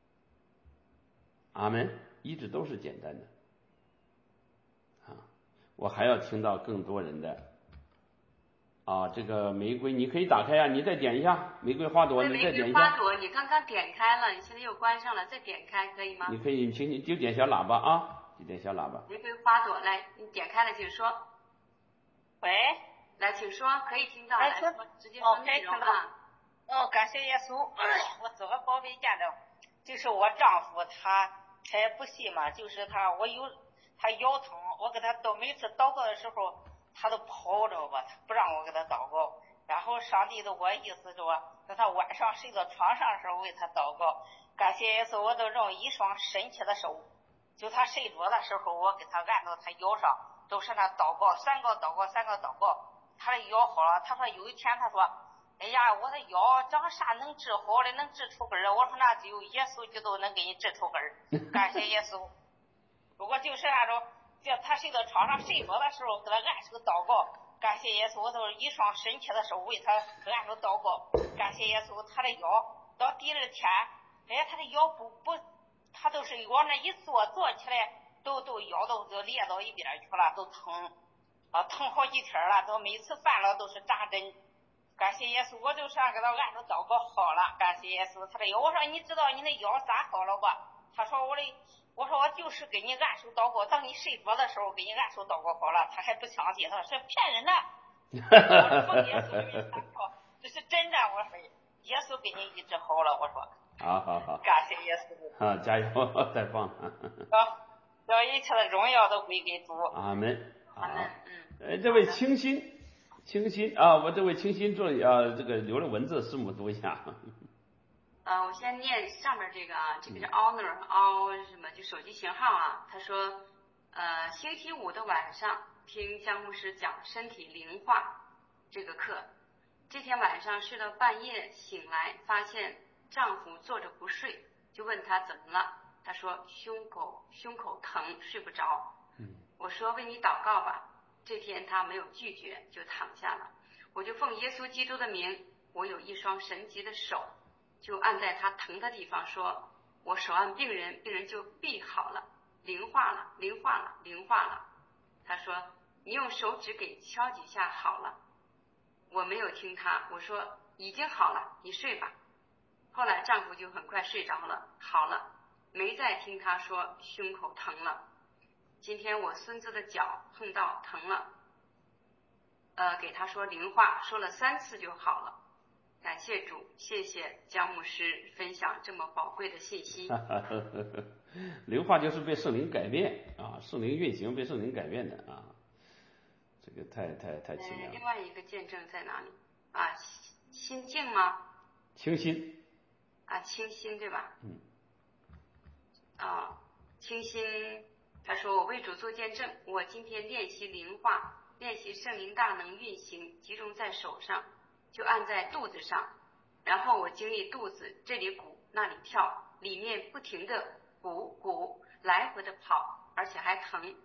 阿门。医治都是简单的啊。我还要听到更多人的啊，这个玫瑰你可以打开呀、啊，你再点一下玫瑰花朵，你再点一下。 玫瑰花朵你刚刚点开了，你现在又关上了，再点开可以吗？ 你可以，请你就点小喇叭啊，就点小喇叭。 玫瑰花朵，来，你点开了，请说。 喂， 来，请说，可以听到， 来来说，直接说内容啊。 哦，感谢耶稣，我做个宝贝见证，就是我丈夫他才不信嘛，就是他我有他腰疼，我给他到每次祷告的时候，他都跑着吧，他不让我给他祷告。然后上帝的我意思说，等他晚上睡到床上的时候为他祷告。感谢耶稣，我都用一双神奇的手，就他睡着的时候，我给他按到他腰上，都是他祷告，三个祷告，三个祷告，他的腰好了。他说有一天他说，哎呀，我的腰长啥能治好的，能治出根儿？我说那只有耶稣基督能给你治出根儿。感谢耶稣。如果就是那种叫他睡到床上睡着的时候给他按手祷告，感谢耶稣，我都是一双神奇的手为他按手祷告。感谢耶稣，他的腰到第二天，哎，他的腰不不，他都是往那一坐，坐起来都都腰都都裂到一边去了，都疼啊，疼好几天了，都每次犯了都是扎针。感谢耶稣，我就上给他按着祷告好了。感谢耶稣，他的腰，我说你知道你的腰咋好了吧？他说我的，我说我就是给你按手祷告，当你睡着的时候给你按手祷告好了。他还不相信，他说骗人的。我说奉耶稣的名，他说这是真的。我说耶稣给你医治好了。我说好好好， 感谢耶稣啊，加油，再放啊，让一切的荣耀都归给主。 阿门。 好的，嗯。 哎，这位清新。清新啊，我这位清新做啊，这个留了文字，师母读一下。 呃，我先念上面这个啊，这个是 honor all 什么，就手机型号啊。他说，呃，星期五的晚上听江牧师讲身体灵化这个课，这天晚上睡到半夜醒来，发现丈夫坐着不睡，就问他怎么了，他说胸口胸口疼，睡不着。 嗯， 我说为你祷告吧。这天他没有拒绝，就躺下了。我就奉耶稣基督的名，我有一双神奇的手，就按在他疼的地方说，我手按病人，病人就必好了，灵化了，灵化了，灵化了。他说你用手指给敲几下好了。我没有听他，我说已经好了，你睡吧。后来丈夫就很快睡着了，好了，没再听他说胸口疼了。今天我孙子的脚碰到疼了，呃，给他说灵化，说了三次就好了。感谢主，谢谢江牧师分享这么宝贵的信息。 灵化就是被圣灵改变啊，圣灵运行被圣灵改变的啊，这个太太太奇妙了。 呃。另外一个见证在哪里啊？心境吗？ 清新啊，清新对吧？ 嗯。 啊，清新。他说我为主做见证，我今天练习灵化，练习圣灵大能运行，集中在手上，就按在肚子上，然后我经历肚子这里鼓那里跳，里面不停的鼓鼓来回的跑，而且还疼。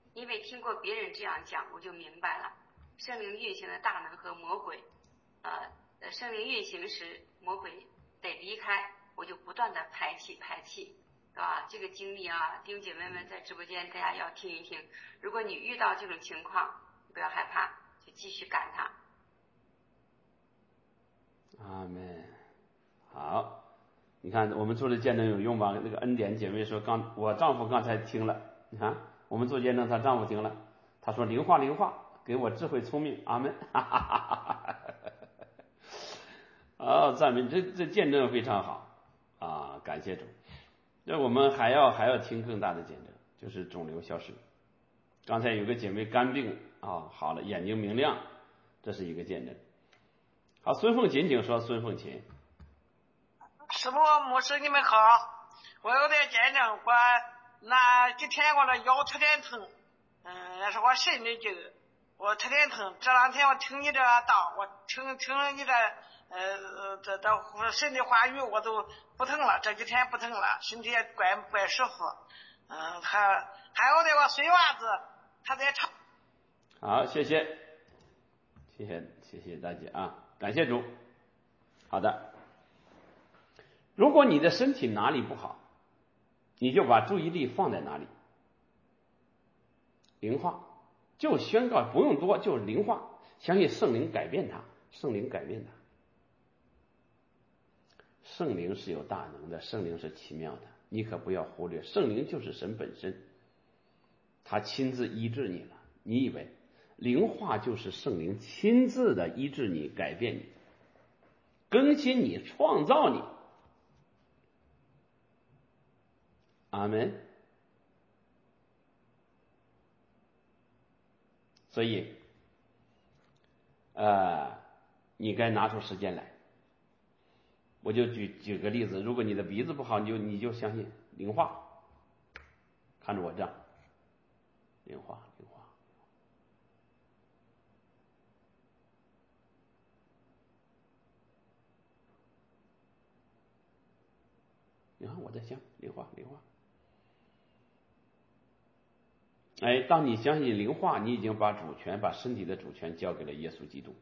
因为听过别人这样讲，我就明白了圣灵运行的大能和魔鬼，呃，圣灵运行时魔鬼得离开，我就不断的排气排气，是吧？这个经历啊，弟兄姐妹们在直播间大家要听一听。如果你遇到这种情况，不要害怕，就继续赶它。 阿门。好，你看我们做的见证有用吧？那个恩典姐妹说，刚我丈夫刚才听了，你看我们做见证，她丈夫听了，他说灵化灵化，给我智慧聪明，阿门。哈哈哈哈哈。啊，赞美，这这见证非常好啊，感谢主。那我们还要还要听更大的见证，就是肿瘤消失。刚才有个姐妹肝病啊好了，眼睛明亮，这是一个见证。好，孙凤琴请说，孙凤琴。 师傅牧师你们好，我有点见证，我那几天我的腰特点疼，嗯，也是我肾的劲，我特点疼。这两天我听你这道，我听听你这呃这这神的话语，我都不疼了，这几天不疼了，身体也怪怪舒服。嗯，还还有那个水袜子，他在唱。 好，谢谢，谢谢谢谢大姐啊，感谢主。好的，如果你的身体哪里不好，你就把注意力放在哪里。灵化就宣告，不用多，就是灵化，相信圣灵改变它，圣灵改变它。圣灵是有大能的，圣灵是奇妙的，你可不要忽略，圣灵就是神本身，他亲自医治你了。你以为灵化就是圣灵亲自的医治你，改变你，更新你，创造你。阿门。所以呃你该拿出时间来。我就举举个例子，如果你的鼻子不好，你就你就相信灵化，看着我这样，灵化灵化。你看我在想灵化灵化。哎，当你相信灵化，你已经把主权，把身体的主权交给了耶稣基督。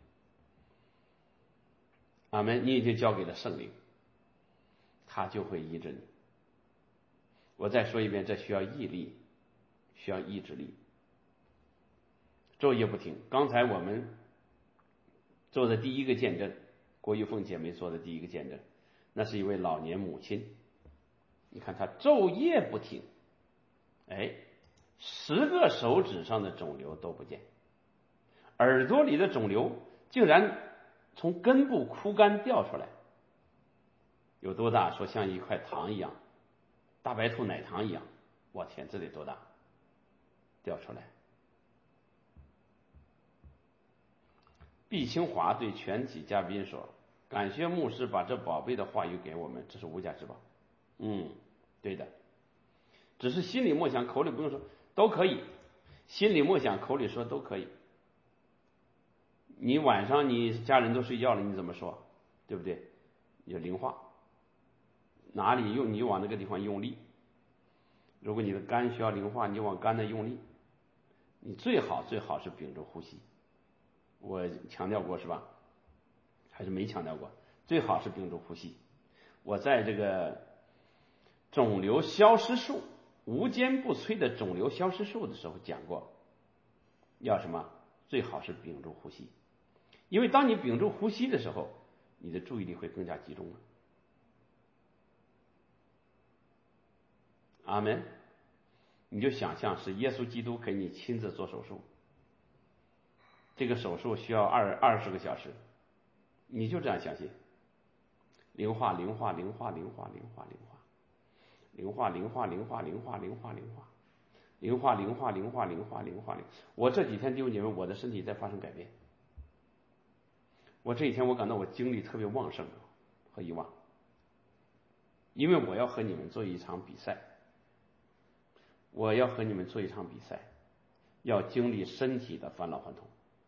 阿门，你已经交给了圣灵，他就会医治你。我再说一遍，这需要毅力，需要意志力，昼夜不停。刚才我们做的第一个见证，郭玉凤姐妹做的第一个见证，那是一位老年母亲，你看她昼夜不停，哎，十个手指上的肿瘤都不见，耳朵里的肿瘤竟然从根部枯干掉出来，有多大？说像一块糖一样，大白兔奶糖一样，我天，这得多大？掉出来。毕清华对全体嘉宾说：“感谢牧师把这宝贝的话语给我们，这是无价之宝。”嗯，对的，只是心里默想，口里不用说，都可以。心里默想，口里说都可以。你晚上你家人都睡觉了，你怎么说？对不对？有灵化，哪里用你往那个地方用力。如果你的肝需要灵化，你往肝那用力。你最好最好是屏住呼吸。我强调过是吧？还是没强调过？最好是屏住呼吸。我在这个肿瘤消失术无坚不摧的肿瘤消失术的时候讲过，要什么？最好是屏住呼吸。因为当你屏住呼吸的时候，你的注意力会更加集中了。阿门。你就想象是耶稣基督给你亲自做手术，这个手术需要二二十个小时，你就这样相信，灵化灵化灵化灵化灵化灵化灵化灵化灵化灵化灵化灵化灵化灵化灵化灵化灵化灵。我这几天弟兄姐妹，我的身体在发生改变。我这几天我感到我精力特别旺盛和遗忘，因为我要和你们做一场比赛。我要和你们做一场比赛，要经历身体的返老还童。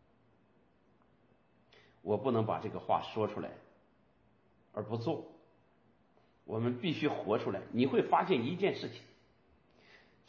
我不能把这个话说出来而不做，我们必须活出来。你会发现一件事情，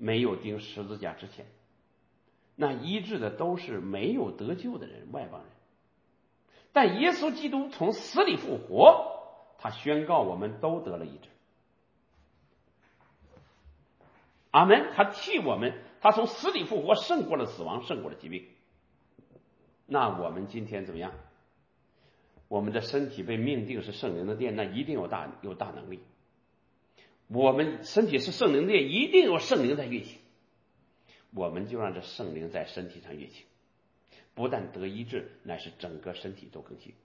没有钉十字架之前，那医治的都是没有得救的人，外邦人。但耶稣基督从死里复活，他宣告我们都得了医治。阿们，他替我们，他从死里复活，胜过了死亡，胜过了疾病。那我们今天怎么样？我们的身体被命定是圣灵的殿，那一定有大有大能力。我们身体是圣灵的殿，一定有圣灵在运行。我们就让这圣灵在身体上运行，不但得医治，乃是整个身体都更新。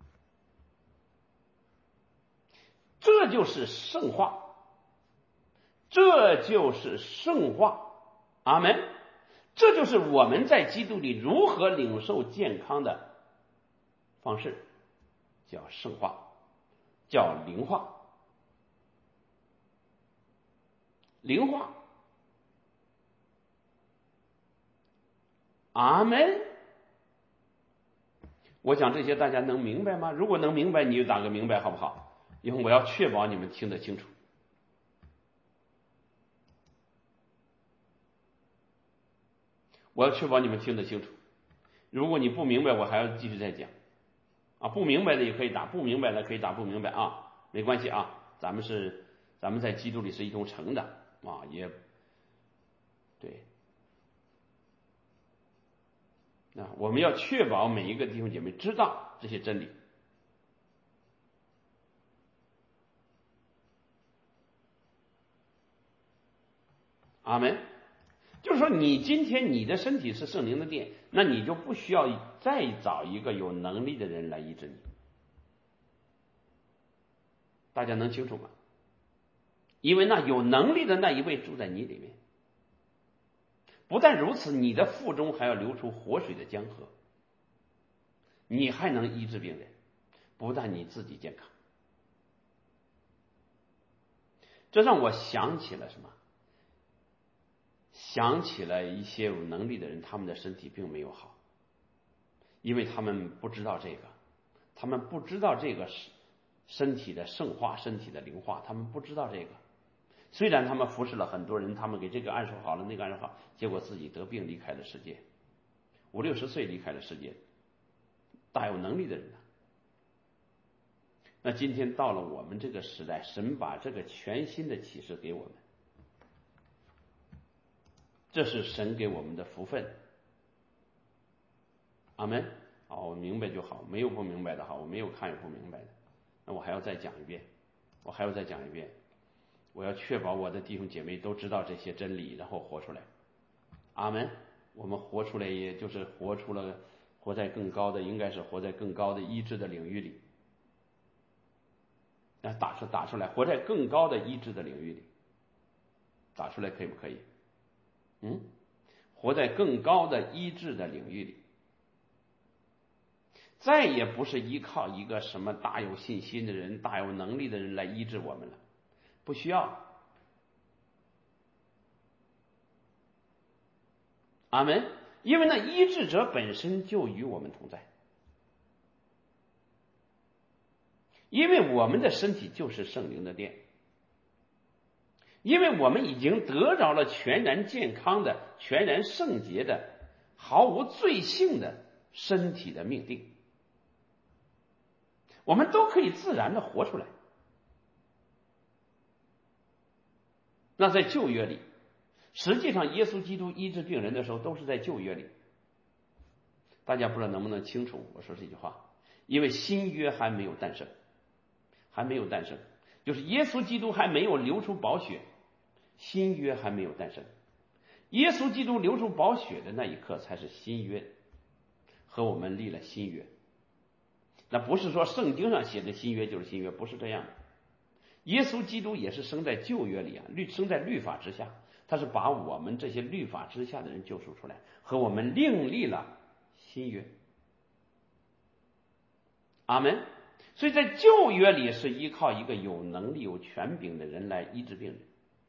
这就是圣化，这就是圣化。阿们。这就是我们在基督里如何领受健康的方式，叫圣化，叫灵化。灵化。阿们。我讲这些大家能明白吗？如果能明白，你就打个明白好不好？因为我要确保你们听得清楚。我要确保你们听得清楚。如果你不明白，我还要继续再讲啊。不明白的也可以打，不明白的可以打不明白啊，没关系啊。咱们是咱们在基督里是一同成的啊，也对。啊，我们要确保每一个弟兄姐妹知道这些真理。阿们。就是说，你今天你的身体是圣灵的殿，那你就不需要再找一个有能力的人来医治你。大家能清楚吗？因为那有能力的那一位住在你里面。不但如此，你的腹中还要流出活水的江河，你还能医治病人，不但你自己健康。这让我想起了什么？想起了一些有能力的人，他们的身体并没有好，因为他们不知道这个，他们不知道这个身体的圣化，身体的灵化，他们不知道这个。虽然他们服侍了很多人，他们给这个按手好了，那个按手好，结果自己得病离开了世界，五六十岁离开了世界，大有能力的人呢。那今天到了我们这个时代，神把这个全新的启示给我们，这是神给我们的福分。阿们。好，我明白就好，没有不明白的好，我没有看有不明白的，那我还要再讲一遍，我还要再讲一遍，我要确保我的弟兄姐妹都知道这些真理，然后活出来。阿们。我们活出来，也就是活出了，活在更高的，应该是活在更高的医治的领域里。那打出打出来，活在更高的医治的领域里，打出来可以不可以？嗯，活在更高的医治的领域里，再也不是依靠一个什么大有信心的人、大有能力的人来医治我们了，不需要。阿们。因为那医治者本身就与我们同在，因为我们的身体就是圣灵的殿，因为我们已经得着了全然健康的、全然圣洁的、毫无罪性的身体的命定，我们都可以自然的活出来。那在旧约里，实际上耶稣基督医治病人的时候都是在旧约里。大家不知道能不能清楚我说这句话？因为新约还没有诞生，还没有诞生，就是耶稣基督还没有流出宝血，新约还没有诞生。耶稣基督流出宝血的那一刻才是新约，和我们立了新约。那不是说圣经上写的新约就是新约，不是这样的。耶稣基督也是生在旧约里啊，律生在律法之下，他是把我们这些律法之下的人救赎出来，和我们另立了新约。阿们。所以在旧约里是依靠一个有能力有权柄的人来医治病人，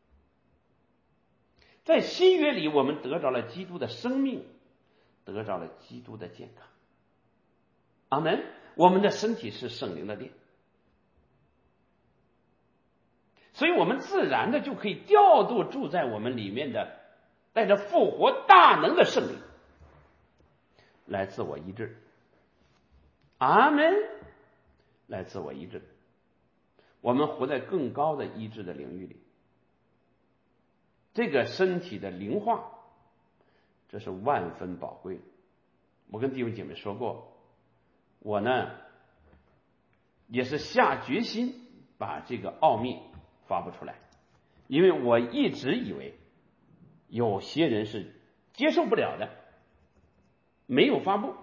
在新约里我们得着了基督的生命，得着了基督的健康。阿们。我们的身体是圣灵的殿， 所以我们自然的就可以调度住在我们里面的带着复活大能的圣灵来自我医治。阿们，来自我医治。我们活在更高的医治的领域里，这个身体的灵化，这是万分宝贵。我跟弟兄姐妹说过，我呢也是下决心把这个奥秘发布出来，因为我一直以为有些人是接受不了的，没有发布，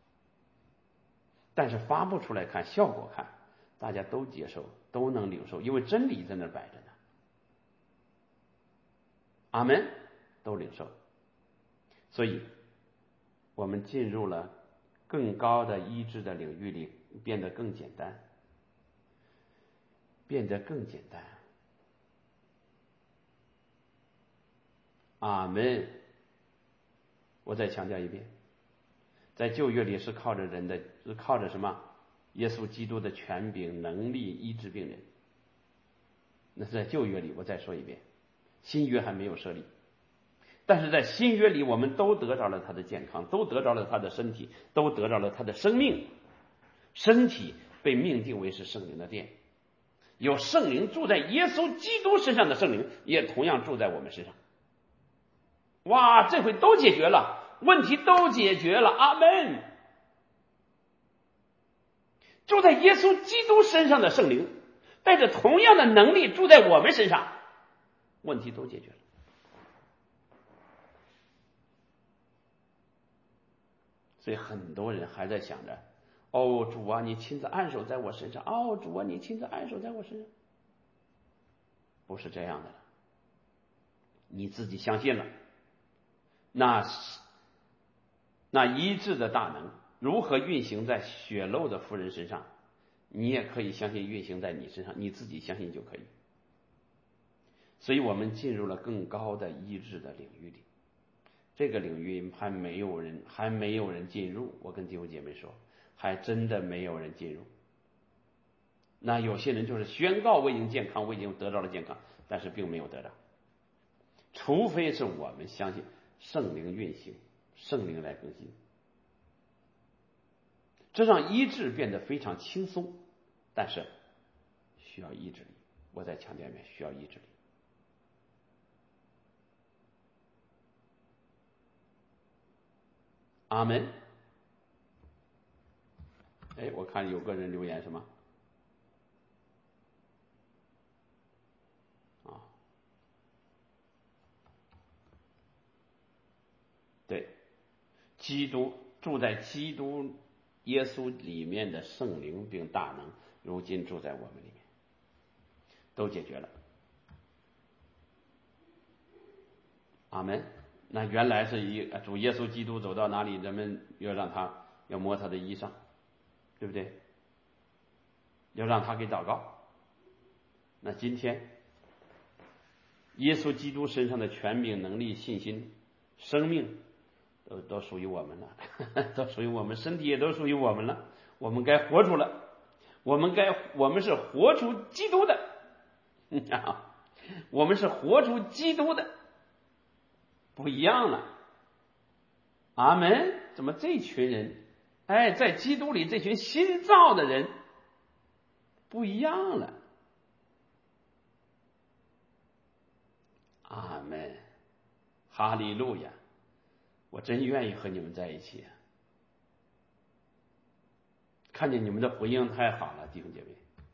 但是发布出来看效果看，大家都接受，都能领受，因为真理在那摆着呢。阿们，都领受。所以我们进入了更高的医治的领域里，变得更简单，变得更简单。阿们。我再强调一遍，在旧约里是靠着人的，是靠着什么？耶稣基督的权柄能力医治病人。那是在旧约里，我再说一遍，新约还没有设立，但是在新约里我们都得着了他的健康，都得着了他的身体，都得着了他的生命。身体被命定为是圣灵的殿，有圣灵住在耶稣基督身上的圣灵也同样住在我们身上。哇，这回都解决了，问题都解决了。阿们。住在耶稣基督身上的圣灵带着同样的能力住在我们身上，问题都解决了。所以很多人还在想着，哦主啊，你亲自按手在我身上，哦主啊，你亲自按手在我身上。不是这样的了，你自己相信了，那那医治的大能如何运行在血漏的妇人身上，你也可以相信运行在你身上，你自己相信就可以。所以我们进入了更高的医治的领域里，这个领域还没有人还没有人进入。我跟弟兄姐妹说，还真的没有人进入。那有些人就是宣告我已经健康，我已经得到了健康，但是并没有得到。除非是我们相信圣灵运行，圣灵来更新，这让医治变得非常轻松，但是需要意志力。我再强调一遍，需要意志力。阿们。哎，我看有个人留言什么啊？对，基督住在基督耶稣里面的圣灵并大能，如今住在我们里面，都解决了。阿们。那原来是一主耶稣基督走到哪里，人们要让他要摸他的衣裳，对不对？要让他给祷告。那今天耶稣基督身上的权柄、能力、信心、生命都都属于我们了，都属于我们，身体也都属于我们了。我们该活出了，我们该我们是活出基督的，我们是活出基督的，不一样了。阿们。怎么这群人，哎，在基督里这群新造的人不一样了。阿们。哈利路亚。我真愿意和你们在一起，看见你们的回应太好了，弟兄姐妹。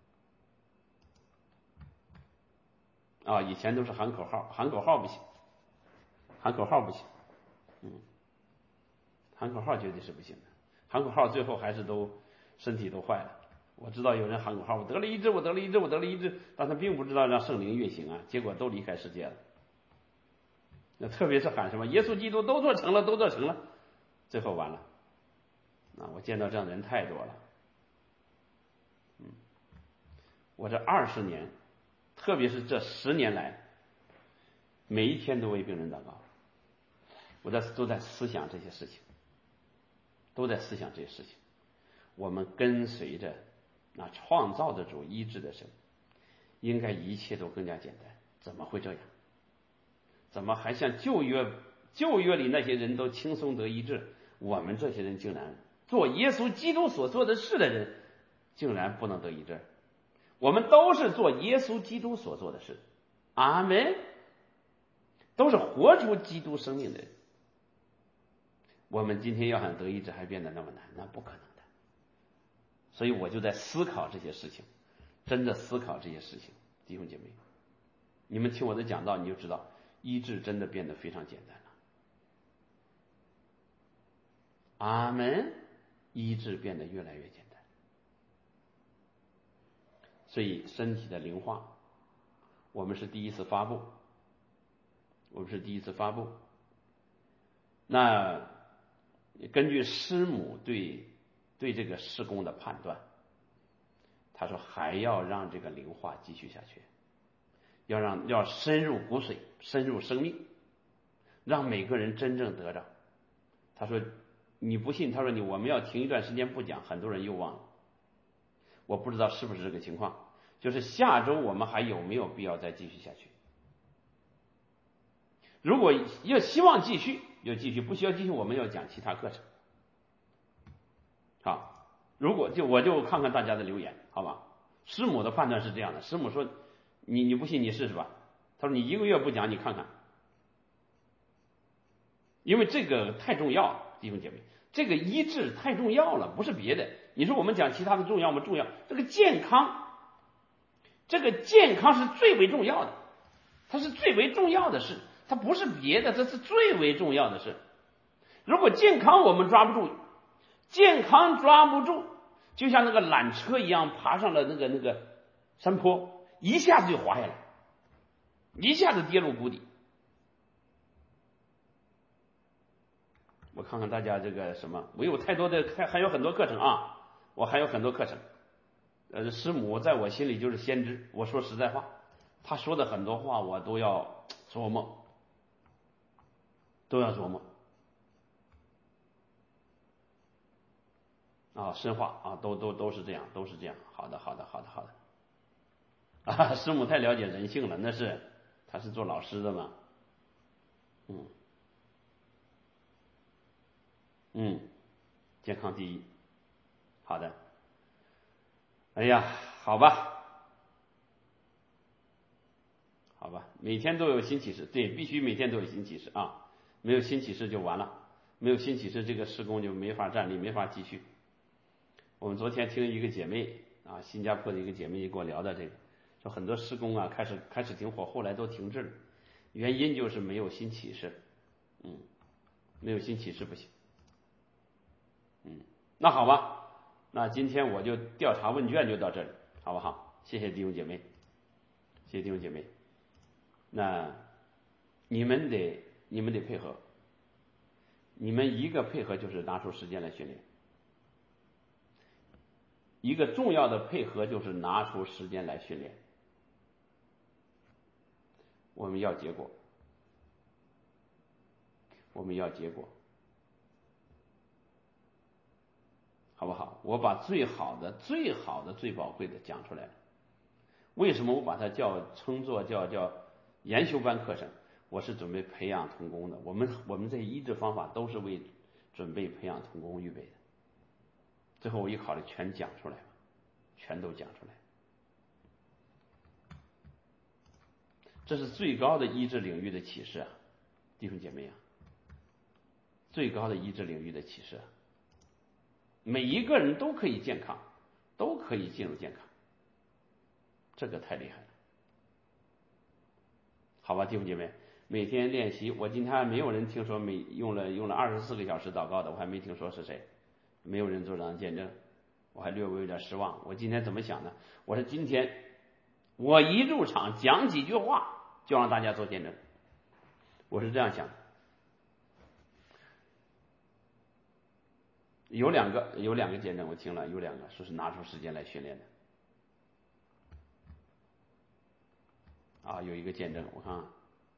啊，以前都是喊口号，喊口号不行，喊口号不行，嗯，喊口号绝对是不行的，喊口号最后还是都身体都坏了。我知道有人喊口号，我得了医治，我得了医治，我得了医治，但他并不知道让圣灵运行啊，结果都离开世界了。那特别是喊什么耶稣基督都做成了，都做成了，最后完了。啊，我见到这样的人太多了。嗯，我这二十年，特别是这十年来，每一天都为病人祷告，我在都在思想这些事情，都在思想这些事情。我们跟随着那创造的主、医治的神， 应该一切都更加简单。怎么会这样？怎么还像旧约旧约里那些人都轻松得医治，我们这些人竟然做耶稣基督所做的事的人，竟然不能得医治？我们都是做耶稣基督所做的事，阿们，都是活出基督生命的人。我们今天要想得医治还变得那么难，那不可能的。所以我就在思考这些事情，真的思考这些事情。弟兄姐妹，你们听我的讲道，你就知道医治真的变得非常简单了。阿们，医治变得越来越简单。所以身体的灵化，我们是第一次发布，我们是第一次发布。那根据师母对对这个事工的判断，他说还要让这个灵化继续下去，要让要深入骨髓，深入生命，让每个人真正得着。他说你不信，他说你我们要停一段时间不讲，很多人又忘了。我不知道是不是这个情况，就是下周我们还有没有必要再继续下去？如果要希望继续就继续，不需要继续我们要讲其他课程。好，如果就我就看看大家的留言，好吧？师母的判断是这样的，师母说你你不信你试试吧，他说你一个月不讲你看看，因为这个太重要，弟兄姐妹，这个医治太重要了，不是别的。你说我们讲其他的重要吗？重要。这个健康，这个健康是最为重要的，它是最为重要的事，它不是别的，这是最为重要的事。如果健康我们抓不住，健康抓不住，就像那个缆车一样爬上了那个那个山坡，一下子就滑下来，一下子跌入谷底。我看看大家这个什么，我有太多的还还有很多课程啊，我还有很多课程。呃，师母在我心里就是先知，我说实在话，他说的很多话我都要琢磨，都要琢磨。啊，深化啊，都都都是这样，都是这样。好的，好的，好的，好的。啊，师母太了解人性了，那是他是做老师的嘛，嗯嗯，健康第一。好的。哎呀，好吧，好吧，每天都有新启示，对，必须每天都有新启示啊，没有新启示就完了，没有新启示，这个事工就没法站立，没法继续。我们昨天听一个姐妹啊，新加坡的一个姐妹给我聊的这个，说很多事工啊开始开始挺火，后来都停滞了，原因就是没有新启示，嗯，没有新启示不行，嗯，那好吧，那今天我就调查问卷就到这里，好不好？谢谢弟兄姐妹，谢谢弟兄姐妹，那你们得你们得配合，你们一个配合就是拿出时间来训练。一个重要的配合就是拿出时间来训练，我们要结果，我们要结果，好不好？我把最好的、最好的、最宝贵的讲出来了。为什么我把它叫称作叫叫研修班课程？我是准备培养同工的。我们我们这些医治方法都是为准备培养同工预备的。最后我一考虑，全讲出来了。全都讲出来，这是最高的医治领域的启示啊，弟兄姐妹啊，最高的医治领域的启示啊，每一个人都可以健康，都可以进入健康，这个太厉害了，好吧，弟兄姐妹，每天练习，我今天还没有人听说每用了用了二十四个小时祷告的，我还没听说是谁，没有人做这样的见证。我还略微有点失望。我今天怎么想呢？我说今天我一入场讲几句话就让大家做见证，我是这样想的。有两个有两个见证我听了，有两个说是拿出时间来训练的。啊，有一个见证，我看啊，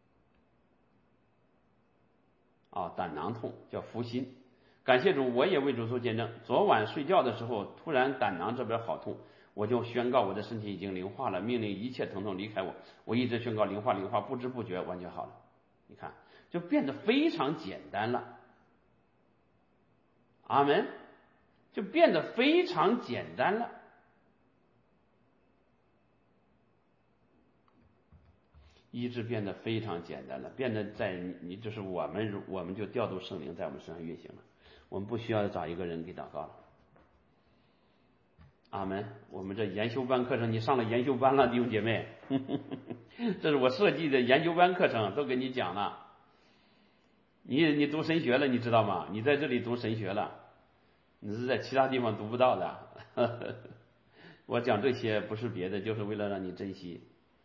啊胆囊痛叫福心。感谢主，我也为主做见证。昨晚睡觉的时候，突然胆囊这边好痛， 我就宣告我的身体已经灵化了，命令一切疼痛离开我。我一直宣告灵化灵化，不知不觉完全好了。你看，就变得非常简单了。阿门，就变得非常简单了。医治变得非常简单了，变得在你你就是我们我们就调度圣灵在我们身上运行了，我们不需要找一个人给祷告了。阿门。我们这研修班课程，你上了研修班了，弟兄姐妹，这是我设计的研究班课程，都给你讲了。你你读神学了，你知道吗？你在这里读神学了，你是在其他地方读不到的。我讲这些不是别的，就是为了让你珍惜，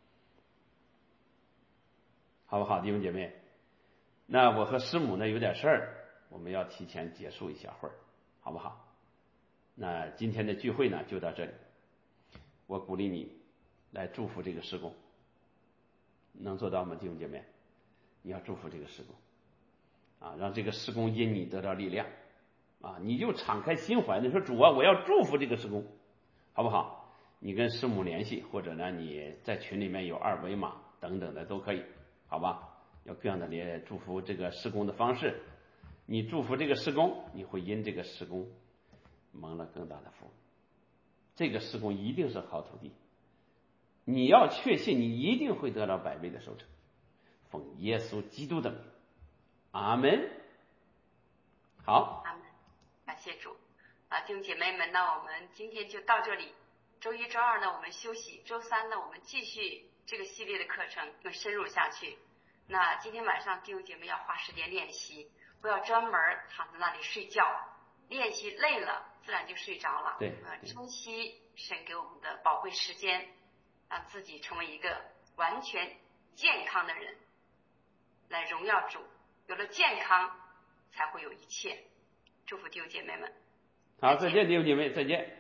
好不好，弟兄姐妹？那我和师母呢有点事儿，我们要提前结束一下会儿，好不好？那今天的聚会呢就到这里，我鼓励你来祝福这个事工，能做到吗，弟兄姐妹？你要祝福这个事工啊，让这个事工因你得到力量啊，你就敞开心怀，你说主啊，我要祝福这个事工，好不好？你跟师母联系，或者呢你在群里面有二维码等等的都可以，好吧？要各样的来祝福这个事工的方式，你祝福这个事工，你会因这个事工蒙了更大的福。这个事工一定是好土地，你要确信你一定会得到百倍的收成。奉耶稣基督的名，阿门。好， 阿门。感谢主啊，弟兄姐妹们，那我们今天就到这里。周一、周二呢，我们休息；周三呢，我们继续这个系列的课程，更深入下去。那今天晚上弟兄姐妹要花时间练习，不要专门躺在那里睡觉。练习累了，自然就睡着了。 对， 呃，珍惜神给我们的宝贵时间，让自己成为一个完全健康的人，来荣耀主。有了健康，才会有一切。祝福弟兄姐妹们。 好，再见，弟兄姐妹，再见。